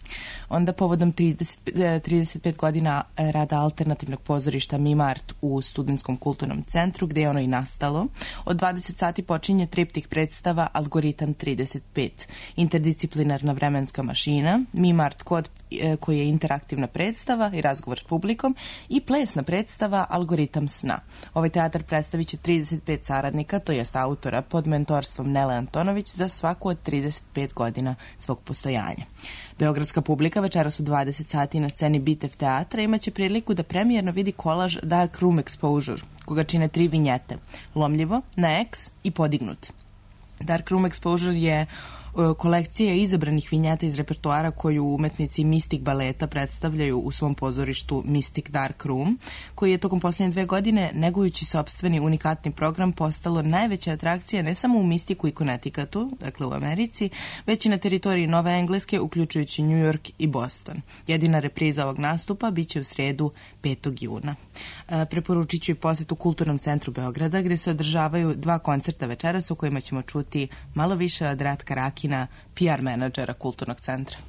Onda povodom trideset, trideset pet godina rada alternativnog pozorišta Mimart u Studentskom kulturnom centru, gde je ono i nastalo, od dvadeset sati počinje triptih predstava Algoritam trideset pet, interdisciplinarna vremenska mašina, Mimart kod koji je interaktivna predstava i razgovor s publikom i plesna predstava Algoritam sna. Ovaj teatar predstavit će trideset pet saradnika, to jest autora, pod mentorstvom Nele Antonović za svaku od trideset pet godina svog postojanja. Beogradska publika večeras u dvadeset sati na sceni Bitev teatra imaće priliku da premijerno vidi kolaž Dark Room Exposure, koga čine tri vinjete, Lomljivo, Na X i Podignut. Dark Room Exposure je kolekcija izabranih vinjeta iz repertoara koju umetnici Mystic baleta predstavljaju u svom pozorištu Mystic Dark Room, koji je tokom posljednje dve godine, negujući sopstveni unikatni program, postalo najveća atrakcija ne samo u Mysticu i Connecticutu, dakle u Americi, već i na teritoriji Nove Engleske, uključujući New York i Boston. Jedina repriza ovog nastupa biće u sredu petog juna. E, preporučit ću i posjet u Kulturnom centru Beograda, gde se održavaju dva koncerta večeras u kojima ćemo čuti malo više od Ratka Rakina, P R menadžera Kulturnog centra.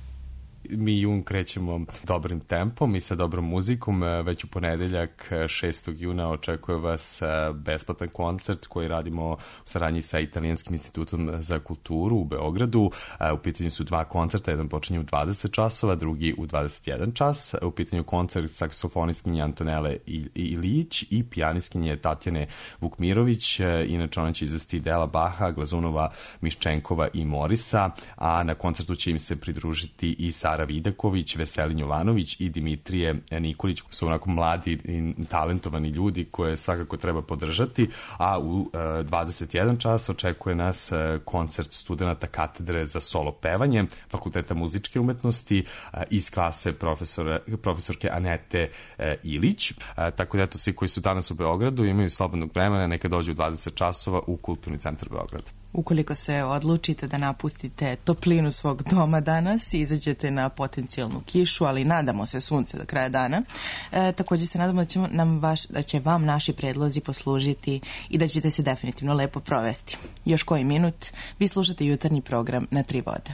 Mi jun krećemo dobrim tempom i sa dobrom muzikom. Već u ponedeljak šestog juna očekuje vas besplatan koncert koji radimo u saradnji sa Italijanskim institutom za kulturu u Beogradu. U pitanju su dva koncerta, jedan počinje u dvadeset časova, drugi u dvadeset jedan čas. U pitanju koncert saksofonistkinje Antonele Ilić i pijanistkinje Tatjane Vukmirović. Inače ona će izvesti dela Baha, Glazunova, Miščenkova i Morisa, a na koncertu će im se pridružiti i Sara Vidaković, Veselin Jovanović i Dimitrije Nikolić, koji su onako mladi i talentovani ljudi koje svakako treba podržati, a u dvadeset jedan čas očekuje nas koncert studenta katedre za solo pevanje Fakulteta muzičke umetnosti iz klase profesora, profesorke Anete Ilić. Tako da eto, svi koji su danas u Beogradu imaju slobodnog vremena, neka dođu u dvadeset časova u Kulturni centar Beograda. Ukoliko se odlučite da napustite toplinu svog doma danas i izađete na potencijalnu kišu, ali nadamo se sunce do kraja dana, e, također se nadamo da, ćemo nam vaš, da će vam naši predlozi poslužiti i da ćete se definitivno lepo provesti. Još koji minut vi slušate jutarnji program na Tri vode.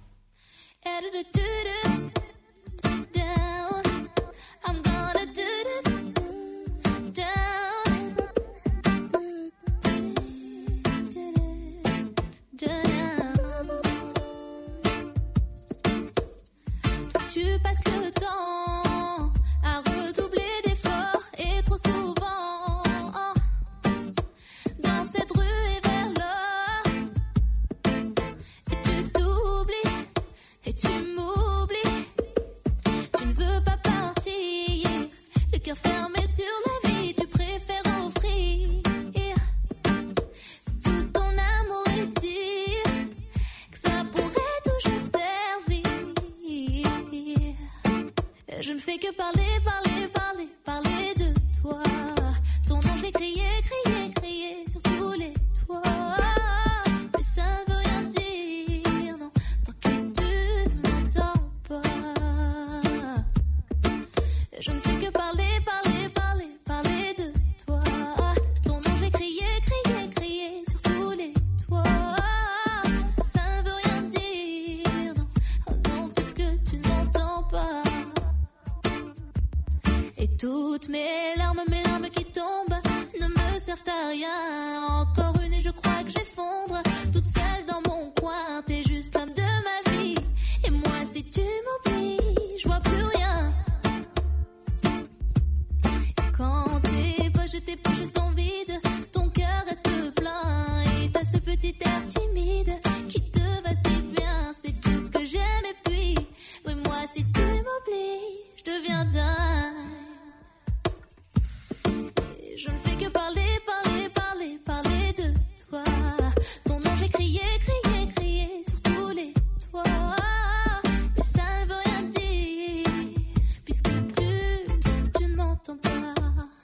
Tu passes le temps à redoubler d'efforts et trop souvent dans cette rue et vers l'or. Et tu t'oublies et tu m'oublies. Tu ne veux pas partir, le cœur fermé sur la vie. Tu préfères offrir tout ton amour et dire que ça pourrait toujours servir. Je ne fais que parler, parler, parler, parler de toi. Ton nom, je l'ai crié, crié, crié sur tous les toits. Mais ça ne veut rien dire, non, tant que tu ne m'entends pas. Je ne fais que parler, parler, parler, parler de toi. Ton nom, je l'ai crié, crié, crié sur tous les toits. Ça ne veut rien dire, non, oh non, puisque tu n'entends pas. Et toutes mes larmes, mes larmes qui tombent ne me servent à rien. Encore une et je crois que j'effondre, toute seule dans mon coin. T'es juste l'homme de ma vie. Et moi si tu m'oublies, je vois plus rien. Et quand tes poches, tes poches sont vides, ton cœur reste plein. Et t'as ce petit air timide qui te va si bien. C'est tout ce que j'aime et puis, oui moi si tu m'oublies, je deviens dingue. Je ne fais que parler, parler, parler, parler de toi. Ton nom, j'ai crié, crié, crié sur tous les toits. Mais ça ne veut rien dire, puisque tu, tu ne m'entends pas.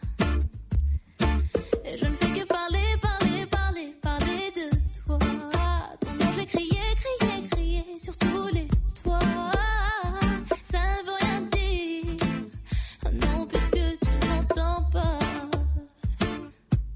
Et je ne fais que parler, parler, parler, parler de toi. Ton nom, j'ai crié, crié, crié sur tous les toits. Ça ne veut rien dire, oh non, puisque tu ne m'entends pas.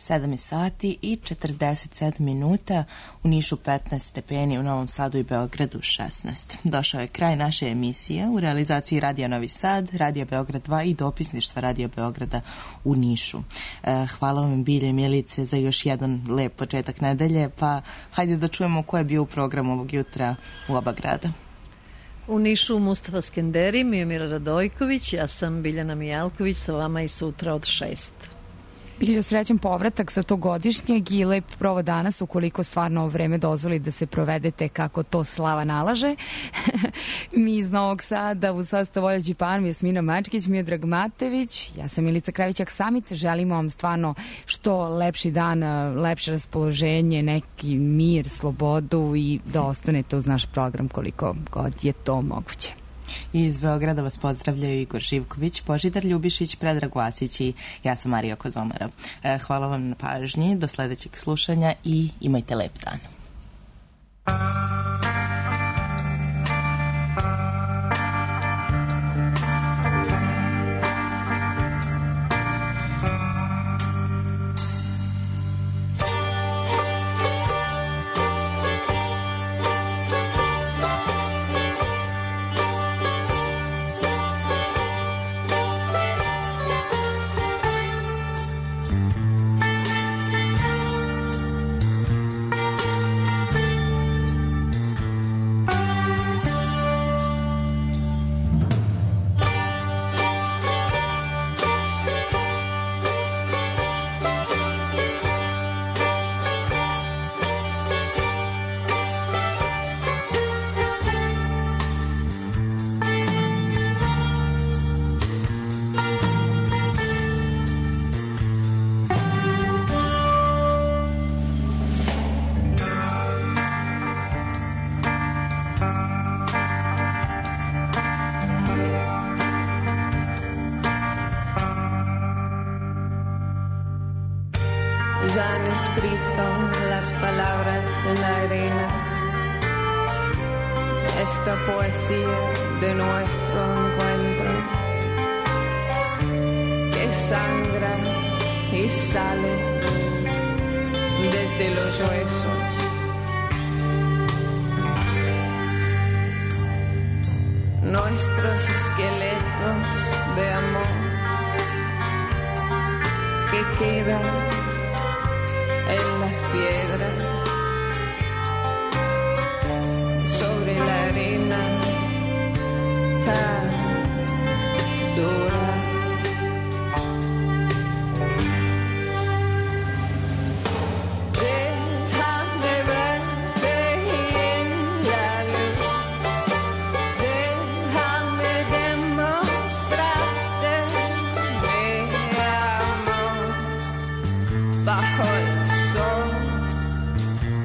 sedam je sati i četrdeset sedam minuta, u Nišu petnaest stepeni, u Novom Sadu i Beogradu šesnaest. Došao je kraj naše emisije u realizaciji Radija Novi Sad, Radija Beograd dva i dopisništva Radija Beograda u Nišu. E, hvala vam Bilje i Milice za još jedan lep početak nedelje, pa hajde da čujemo ko je bio u programu ovog jutra u oba grada. U Nišu Mustafa Skenderi, Mijomir Radojković, ja sam Biljana Mijalković, sa vama i sutra od šest. Biljo, srećan povratak sa tog godišnjeg i lep provod danas, ukoliko stvarno vreme dozvoli da se provedete kako to slava nalaže. Mi iz Novog Sada u sastavu Olja Đipan, Jasmina Mačkić, Miodrag Matević, ja sam Milica Kravić-Aksamit. Želimo vam stvarno što lepši dan, lepše raspoloženje, neki mir, slobodu i da ostanete uz naš program koliko god je to moguće. Iz Beograda vas pozdravljaju Igor Živković, Božidar Ljubišić, Predrag Vasić i ja sam Marija Kozomara. Hvala vam na pažnji, do sledećeg slušanja i imajte lep dan. Ya han escrito las palabras en la arena, esta poesía de nuestro encuentro, que sangra y sale desde los huesos. Nuestros esqueletos de amor que quedan en las piedras, sobre la arena tan dura. Déjame verte en la luz, déjame demostrarte mi amor bajo el sol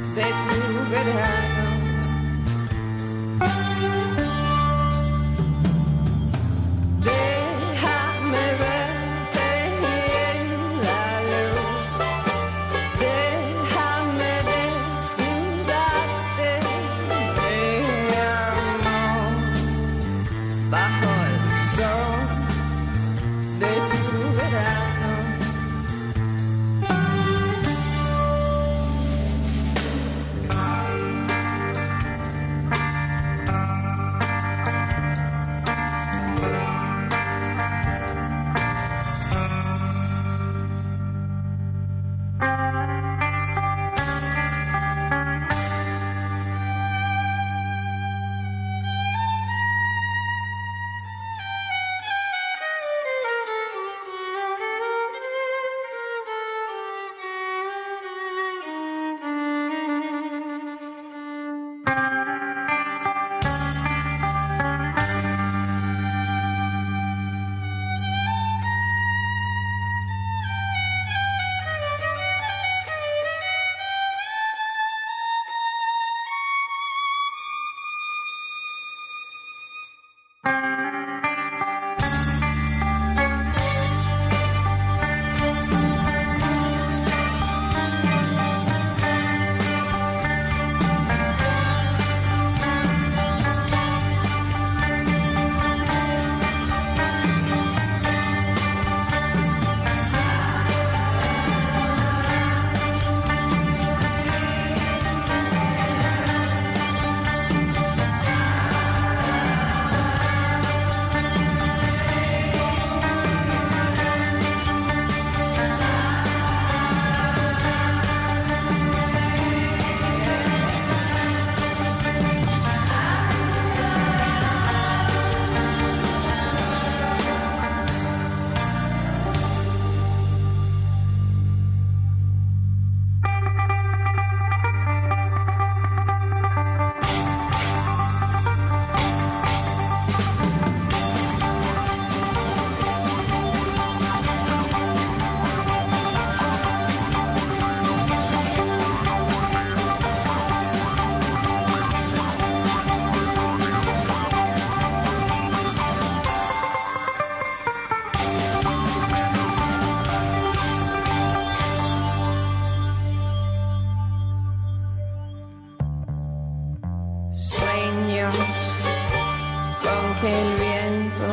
que el viento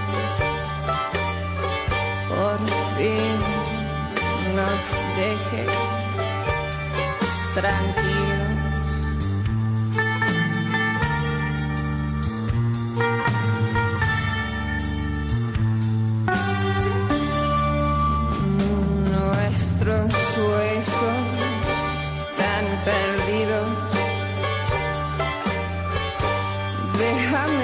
por fin nos deje tranquilos. Nuestros huesos tan perdidos, déjame